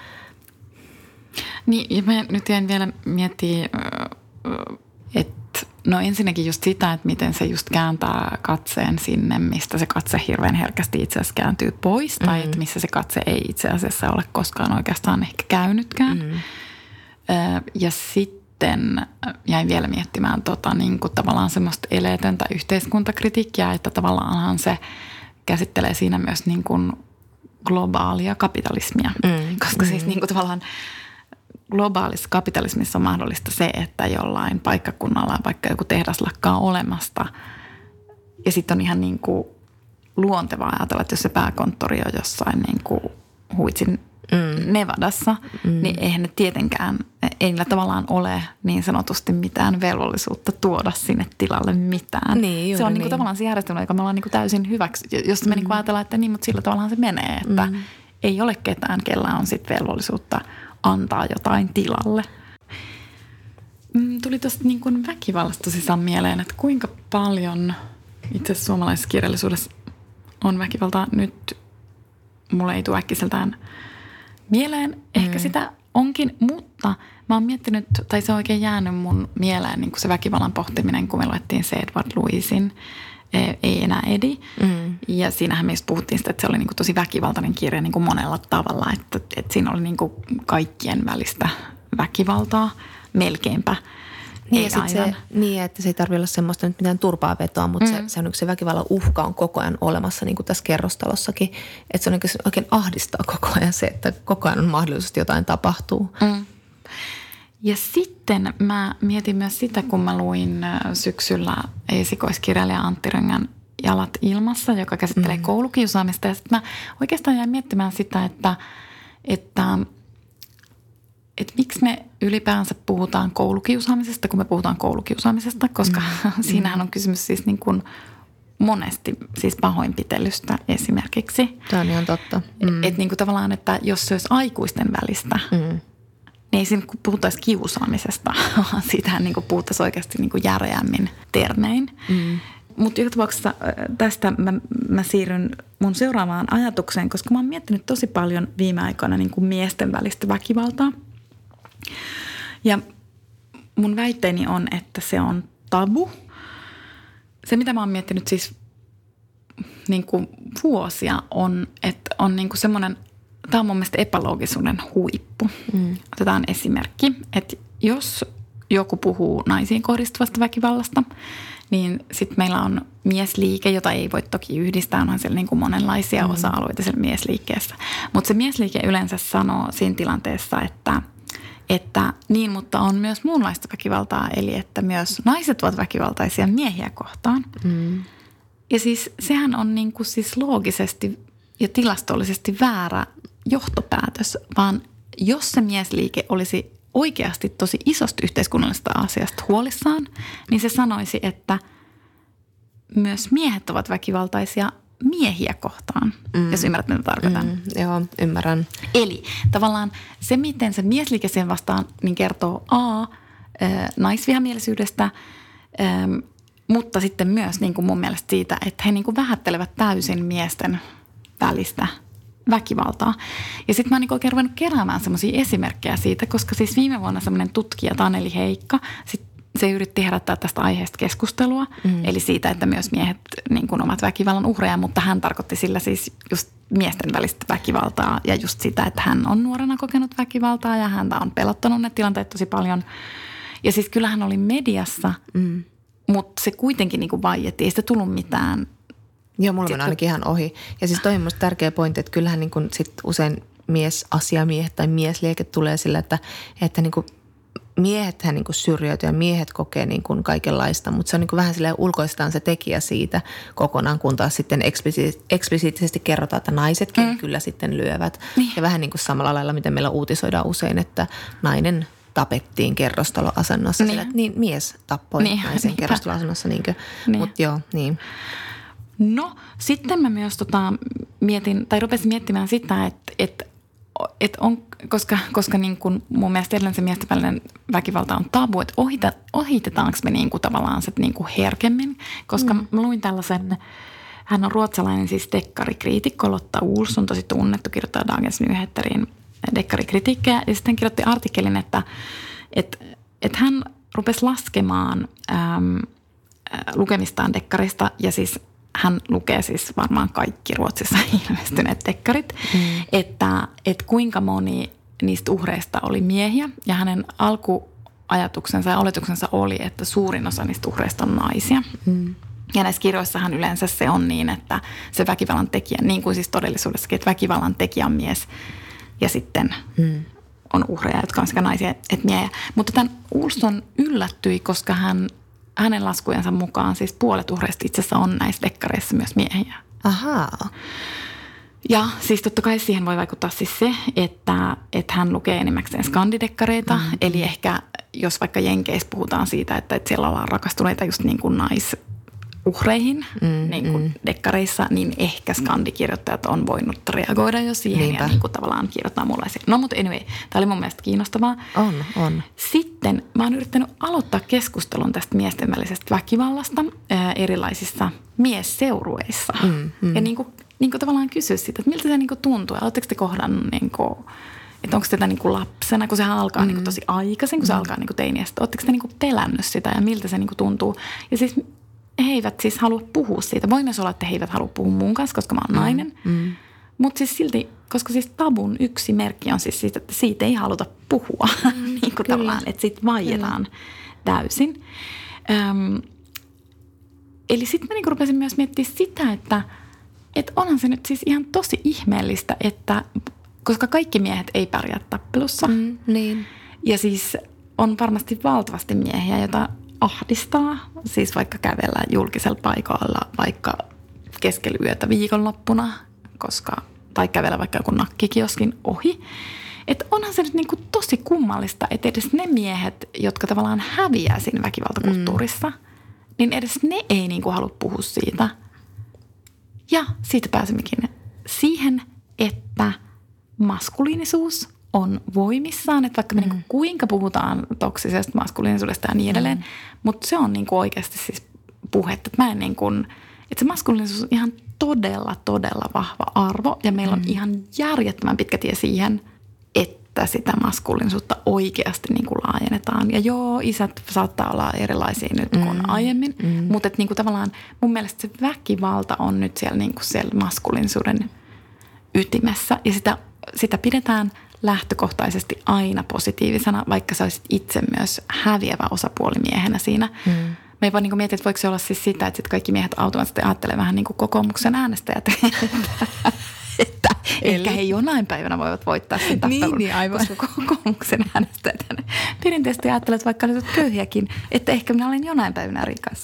Niin, ja mä nyt jäin vielä miettimään, että no ensinnäkin just sitä, että miten se just kääntää katseen sinne, mistä se katse hirveän herkästi itse asiassa kääntyy pois, mm-hmm. tai että missä se katse ei itse asiassa ole koskaan oikeastaan ehkä käynytkään. Mm-hmm. Ja sitten jäin vielä miettimään tota, niin kuin tavallaan semmoista eleetöntä yhteiskuntakritiikkiä, että tavallaanhan se käsittelee siinä myös niin kuin globaalia kapitalismia, mm-hmm. koska siis niin kuin tavallaan globaalissa kapitalismissa on mahdollista se, että jollain paikkakunnalla vaikka joku tehdas lakkaa olemasta ja sitten on ihan niin kuin luontevaa ajatella, että jos se pääkonttori on jossain niin kuin huitsin mm. Nevadassa, mm. niin eihän ne tietenkään, ei niillä tavallaan ole niin sanotusti mitään velvollisuutta tuoda sinne tilalle mitään. Niin, se on niin kuin niin. tavallaan se järjestelmä, joka me ollaan niin kuin täysin hyväksy, jos me mm. niin kuin ajatellaan, että niin, mutta sillä tavallaan se menee, että mm. ei ole ketään, kellä on sitten velvollisuutta antaa jotain tilalle. Tuli tuosta niin kuin väkivallasta sisään mieleen, että kuinka paljon itse asiassa suomalaisessa kirjallisuudessa on väkivaltaa. Nyt mulle ei tule äkkiseltään mieleen. Ehkä mm. sitä onkin, mutta mä oon miettinyt, tai se on oikein jäänyt mun mieleen niin kuin se väkivallan pohtiminen, kun me luettiin se Edward Lewisin Ei enää Edi. Mm. Ja siinähän meistä puhuttiin sitä, että se oli niin kuin tosi väkivaltainen kirja niin kuin monella tavalla. Että, että siinä oli niin kuin kaikkien välistä väkivaltaa melkeinpä. Niin, ei aivan. Se, niin, että se ei tarvitse olla semmoista nyt mitään turpaa vetoa, mutta mm. se, se, on, se väkivallan uhka on koko ajan olemassa niin kuin tässä kerrostalossakin. Että se on oikein, oikein ahdistaa koko ajan se, että koko ajan on mahdollisesti jotain tapahtuu. Mm. Ja sitten mä mietin myös sitä, kun mä luin syksyllä esikoiskirjailija Antti Röngän Jalat ilmassa, joka käsittelee mm. koulukiusaamista. Ja sitten mä oikeastaan jäin miettimään sitä, että, että, että miksi me ylipäänsä puhutaan koulukiusaamisesta, kun me puhutaan koulukiusaamisesta, koska mm. siinähän on kysymys siis niin kuin monesti siis pahoinpitelystä esimerkiksi. Tämä on ihan totta. Mm. Että niin kuin tavallaan, että jos se olisi aikuisten välistä, mm. niin ei siinä puhuttaisi kiusaamisesta, vaan siitähän niin puhuttaisiin oikeasti niin järeämmin termein. Mm. Mutta joka tapauksessa tästä mä, mä siirryn mun seuraavaan ajatukseen, koska mä oon miettinyt tosi paljon viime aikoina niin kuin miesten välistä väkivaltaa. Ja mun väitteeni on, että se on tabu. Se, mitä mä oon miettinyt siis niin kuin vuosia, on, että on niin kuin semmoinen – tämä on mun mielestä epäloogisuuden huippu. Mm. Otetaan esimerkki, että jos joku puhuu naisiin kohdistuvasta väkivallasta, niin sitten meillä on miesliike, jota ei voi toki yhdistää. Onhan siellä niin kuin monenlaisia mm. osa-alueita siellä miesliikkeessä. Mutta se miesliike yleensä sanoo siinä tilanteessa, että, että niin, mutta on myös muunlaista väkivaltaa. Eli että myös naiset ovat väkivaltaisia miehiä kohtaan. Mm. Ja siis sehän on niin kuin siis loogisesti ja tilastollisesti väärä johtopäätös, vaan jos se miesliike olisi oikeasti tosi isosta yhteiskunnallisesta asiasta huolissaan, niin se sanoisi, että myös miehet ovat väkivaltaisia miehiä kohtaan, mm. jos ymmärrät, mitä tarkoitan. Mm, joo, ymmärrän. Eli tavallaan se, miten se miesliike sen vastaan, niin kertoo A, naisvihamielisyydestä, mutta sitten myös niin kuin mun mielestä siitä, että he niin kuin vähättelevät täysin miesten välistä väkivaltaa. Ja sitten mä oon niin oikein ruvennut keräämään semmoisia esimerkkejä siitä, koska siis viime vuonna semmoinen tutkija Taneli Heikka, sit se yritti herättää tästä aiheesta keskustelua, mm. eli siitä, että myös miehet niin kuin ovat väkivallan uhreja, mutta hän tarkoitti sillä siis just miesten välistä väkivaltaa ja just sitä, että hän on nuorena kokenut väkivaltaa ja häntä on pelottanut ne tilanteet tosi paljon. Ja siis kyllähän oli mediassa, mm. mutta se kuitenkin niin kuin vaiettiin, ei sitä tullut mitään. Joo, mulla on ainakin ihan ohi. Ja siis toi on musta tärkeä pointti, että kyllähän niin kuin sit usein miesasiamiehet tai miesliike tulee sillä, että, että niin kuin miehethän niin kuin syrjäytyy ja miehet kokee niin kuin kaikenlaista, mutta se on niin kuin vähän silleen ulkoistaan se tekijä siitä kokonaan, kun taas sitten eksplisiittisesti, eksplisiittisesti kerrotaan, että naisetkin mm. kyllä sitten lyövät. Niin. Ja vähän niin kuin samalla lailla, miten meillä uutisoidaan usein, että nainen tapettiin kerrostaloasennossa. Niin. Sillä, niin mies tappoi niin. naisen kerrostaloasennossa. Niin niin. Mutta joo, niin. No, sitten mä myös tota, mietin, tai rupesin miettimään sitä, että, että, että on, koska, koska niin kuin mun mielestä edelleen se miesten välinen väkivalta on tabu, että ohita, ohitetaanko me niin kuin tavallaan se niin kuin herkemmin, koska mm. mä luin tällaisen, hän on ruotsalainen siis dekkarikriitikko, Lotta Olsson, tosi tunnettu, kirjoittaa Dagens Nyheteriin dekkarikritiikkejä, ja sitten kirjoitti artikkelin, että, että, että hän rupesi laskemaan äm, lukemistaan dekkarista, ja siis hän lukee siis varmaan kaikki Ruotsissa ilmestyneet dekkarit, mm. että, että kuinka moni niistä uhreista oli miehiä, ja hänen alkuajatuksensa ja oletuksensa oli, että suurin osa niistä uhreista on naisia. Mm. Ja näissä kirjoissahan yleensä se on niin, että se väkivallan tekijä, niin kuin siis todellisuudessakin, että väkivallan tekijä on mies ja sitten mm. on uhreja, jotka on sekä naisia että miehiä. Mutta tämän Olsson yllättyi, koska hän, hänen laskujensa mukaan siis puolet uhreista itse asiassa on näissä dekkareissa myös miehiä. Ahaa. Ja siis totta kai siihen voi vaikuttaa siis se, että, että hän lukee enimmäkseen skandidekkareita. Mm. Eli ehkä jos vaikka Jenkeissä puhutaan siitä, että, että siellä ollaan rakastuneita just niin kuin nais uhreihin, mm, niin kuin mm. dekkareissa, niin ehkä skandikirjoittajat on voinut reagoida jo siihen Niinpä. ja niin kuin tavallaan kirjoittaa muunlaisia. No mutta anyway, tämä oli mun mielestä kiinnostavaa. On, on. Sitten mä oon yrittänyt aloittaa keskustelun tästä miesten välisestä väkivallasta ää, erilaisissa miesseurueissa. Mm, mm. Ja niin kuin, niin kuin tavallaan kysyä sitä, että miltä se niin kuin tuntuu. Ja oletteko te kohdannut, niin kuin, että onko tätä niin kuin lapsena, kun sehän alkaa mm. niin kuin tosi aikaisin, kun se mm. alkaa niin kuin teiniästä. Oletteko te niin kuin pelännyt sitä ja miltä se niin kuin tuntuu? Ja siis he eivät siis halua puhua siitä. Voi myös olla, että he eivät halua puhua mun kanssa, koska mä oon nainen. Mm, mm. Mutta siis silti, koska siis tabun yksi merkki on siis siitä, että siitä ei haluta puhua. Mm, niin kuin tavallaan, että siitä vaietaan Kyllä. täysin. Öm, eli sitten mä niinku rupesin myös miettimään sitä, että et onhan se nyt siis ihan tosi ihmeellistä, että koska kaikki miehet ei pärjää tappelussa. Mm, niin. Ja siis on varmasti valtavasti miehiä, joita ahdistaa, siis vaikka kävellä julkisella paikalla vaikka keskellä yötä viikonloppuna, koska, tai kävellä vaikka joku nakkikioskin ohi. Että onhan se nyt niinku tosi kummallista, että edes ne miehet, jotka tavallaan häviää siinä väkivaltakulttuurissa, mm. niin edes ne ei niinku halua puhua siitä. Ja siitä pääsemmekin siihen, että maskuliinisuus on voimissaan, että vaikka me mm. niinku kuinka puhutaan toksisesta maskuliinisuudesta ja niin edelleen, mm. mutta se on niinku oikeasti siis puhetta. Että mä en niinku, että se maskuliinisuus on ihan todella, todella vahva arvo ja meillä on mm. ihan järjettömän pitkä tie siihen, että sitä maskuliinisuutta oikeasti niinku laajennetaan. Ja joo, isät saattaa olla erilaisia nyt kuin mm. aiemmin, mm. mutta että niinku tavallaan mun mielestä se väkivalta on nyt siellä, niinku siellä maskuliinisuuden ytimessä ja sitä, sitä pidetään lähtökohtaisesti aina positiivisena, vaikka sä olisit itse myös häviävä osapuoli miehenä siinä. Mm. Mä ei vaan niin miettiä, että voiko se olla siis sitä, että sit kaikki miehet automaattisesti ajattelee vähän niin kuin kokoomuksen äänestäjät, että ehkä he jonain päivänä voivat voittaa sen tappelun, niin, niin, koska kokoomuksen äänestäjät perinteisesti ajattelet, vaikka olisit köyhiäkin, että ehkä minä olen jonain päivänä rikas.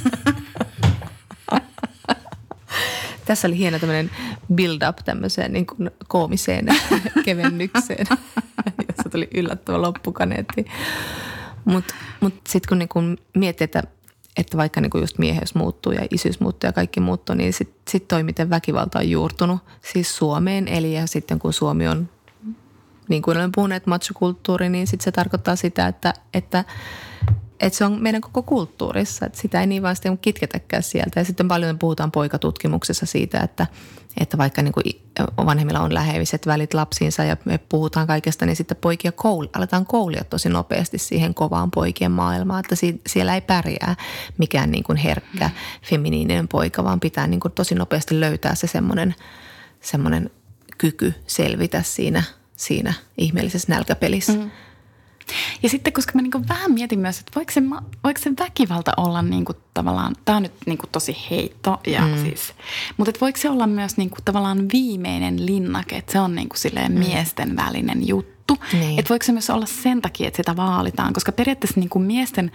Tässä oli hieno tämmöinen build-up tämmöiseen niin kuin koomiseen kevennykseen, jossa tuli yllättävä loppukaneetti. Mutta mut sitten kun niin kun miettii, että, että vaikka niin kun just mieheys muuttuu ja isyys muuttuu ja kaikki muuttuu, niin sitten sit toi, miten väkivalta on juurtunut siis Suomeen. Eli ja sitten kun Suomi on, niin kuin olen puhunut, machokulttuuri, niin sitten se tarkoittaa sitä, että, että Että se on meidän koko kulttuurissa, että sitä ei niin vaan sitten kitketäkään sieltä. Ja sitten paljon puhutaan poikatutkimuksessa siitä, että, että vaikka niin kuin vanhemmilla on läheiset välit lapsiinsa ja me puhutaan kaikesta, niin sitten poikia koul- aletaan koulia tosi nopeasti siihen kovaan poikien maailmaan. Että si- siellä ei pärjää mikään niin kuin herkkä, feminiininen poika, vaan pitää niin kuin tosi nopeasti löytää se semmoinen, semmoinen kyky selvitä siinä, siinä ihmeellisessä nälkäpelissä. Mm. Ja sitten, koska mä niinku vähän mietin myös, että voiko se, voiko se väkivalta olla niinku tavallaan, tämä on nyt niinku tosi heitto, ja mm. siis, mutta et voiko se olla myös niinku tavallaan viimeinen linnake, että se on niinku silleen mm. miesten välinen juttu. Niin. Että voiko se myös olla sen takia, että sitä vaalitaan, koska periaatteessa niinku miesten,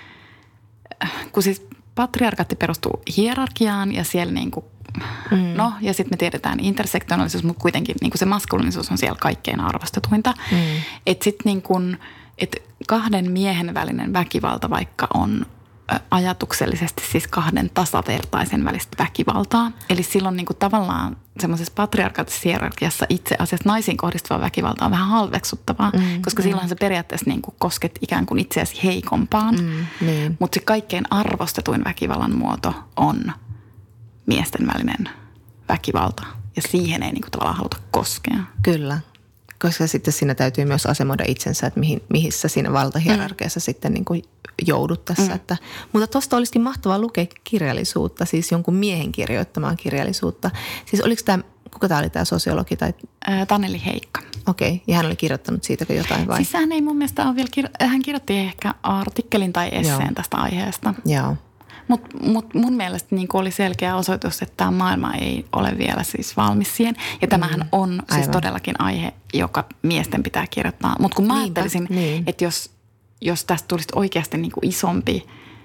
kun siis patriarkaatti perustuu hierarkiaan ja siellä niinku, mm. no ja sitten me tiedetään intersektionaalisuus, mutta kuitenkin niinku se maskuliinisuus on siellä kaikkein arvostetuinta. Mm. Että sitten niinku, että kahden miehen välinen väkivalta vaikka on ajatuksellisesti siis kahden tasavertaisen välistä väkivaltaa. Eli silloin niinku tavallaan semmoisessa patriarkaattisessa hierarkiassa itse asiassa naisiin kohdistuva väkivalta on vähän halveksuttavaa, mm, koska mm. silloin se periaatteessa niinku kosket ikään kuin itseäsi heikompaan. Mm, niin. Mutta se kaikkein arvostetuin väkivallan muoto on miesten välinen väkivalta. Ja siihen ei niinku tavallaan haluta koskea. Kyllä. Koska sitten siinä täytyy myös asemoida itsensä, että mihin, mihissä siinä valtahierarkiassa mm. sitten niin kuin joudut tässä. Mm. Että, mutta tuosta olisikin mahtavaa lukea kirjallisuutta, siis jonkun miehen kirjoittamaan kirjallisuutta. Siis oliko tämä, kuka tämä oli tämä sosiologi? Tai... Ää, Taneli Heikka. Okei, okay. Ja hän oli kirjoittanut siitäkö jotain vai? Siis hän ei mun mielestä ole vielä, kir- hän kirjoitti ehkä artikkelin tai esseen Joo. tästä aiheesta. Joo. Mutta mut mun mielestä niin oli selkeä osoitus, että tämä maailma ei ole vielä siis valmis siihen. Ja tämähän on mm, siis todellakin aihe, joka miesten pitää kirjoittaa. Mutta kun mä Niinpä, ajattelisin, niin. että jos, jos tästä tulisi oikeasti niin kuin isompi,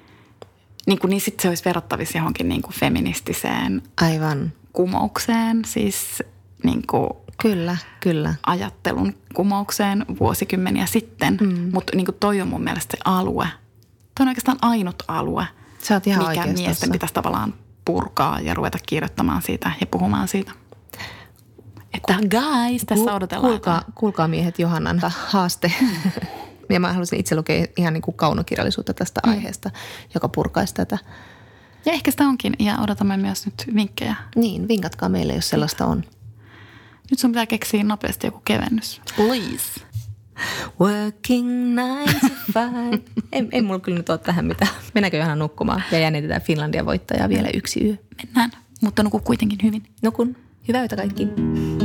niin, kuin, niin sitten se olisi verrattavissa johonkin niin kuin feministiseen Aivan. kumoukseen. Siis niin kuin kyllä, kyllä. ajattelun kumoukseen vuosikymmeniä sitten. Mm. Mutta niin kuin toi on mun mielestä se alue. Toi on oikeastaan ainut alue. Mikä miesten tossa. Pitäisi tavallaan purkaa ja ruveta kirjoittamaan siitä ja puhumaan siitä. Että guys, tässä Ku, odotellaan. Kuulkaa, kuulkaa miehet Johannan haaste. Ja mä haluaisin itse lukea ihan niin kuin kaunokirjallisuutta tästä mm. aiheesta, joka purkaisi tätä. Ja ehkä sitä onkin ja odotamme myös nyt vinkkejä. Niin, vinkatkaa meille, jos sellaista on. Nyt sun pitää keksiä nopeasti joku kevennys. Please. Working nine to five. ei, ei mulla kyllä nyt ole tähän mitään. Mennäänkö Johanna nukkumaan ja jännitetään Finlandia voittajaa vielä yksi yö? Mennään, mutta nuku kuitenkin hyvin. Nukun. Hyvää yötä kaikki.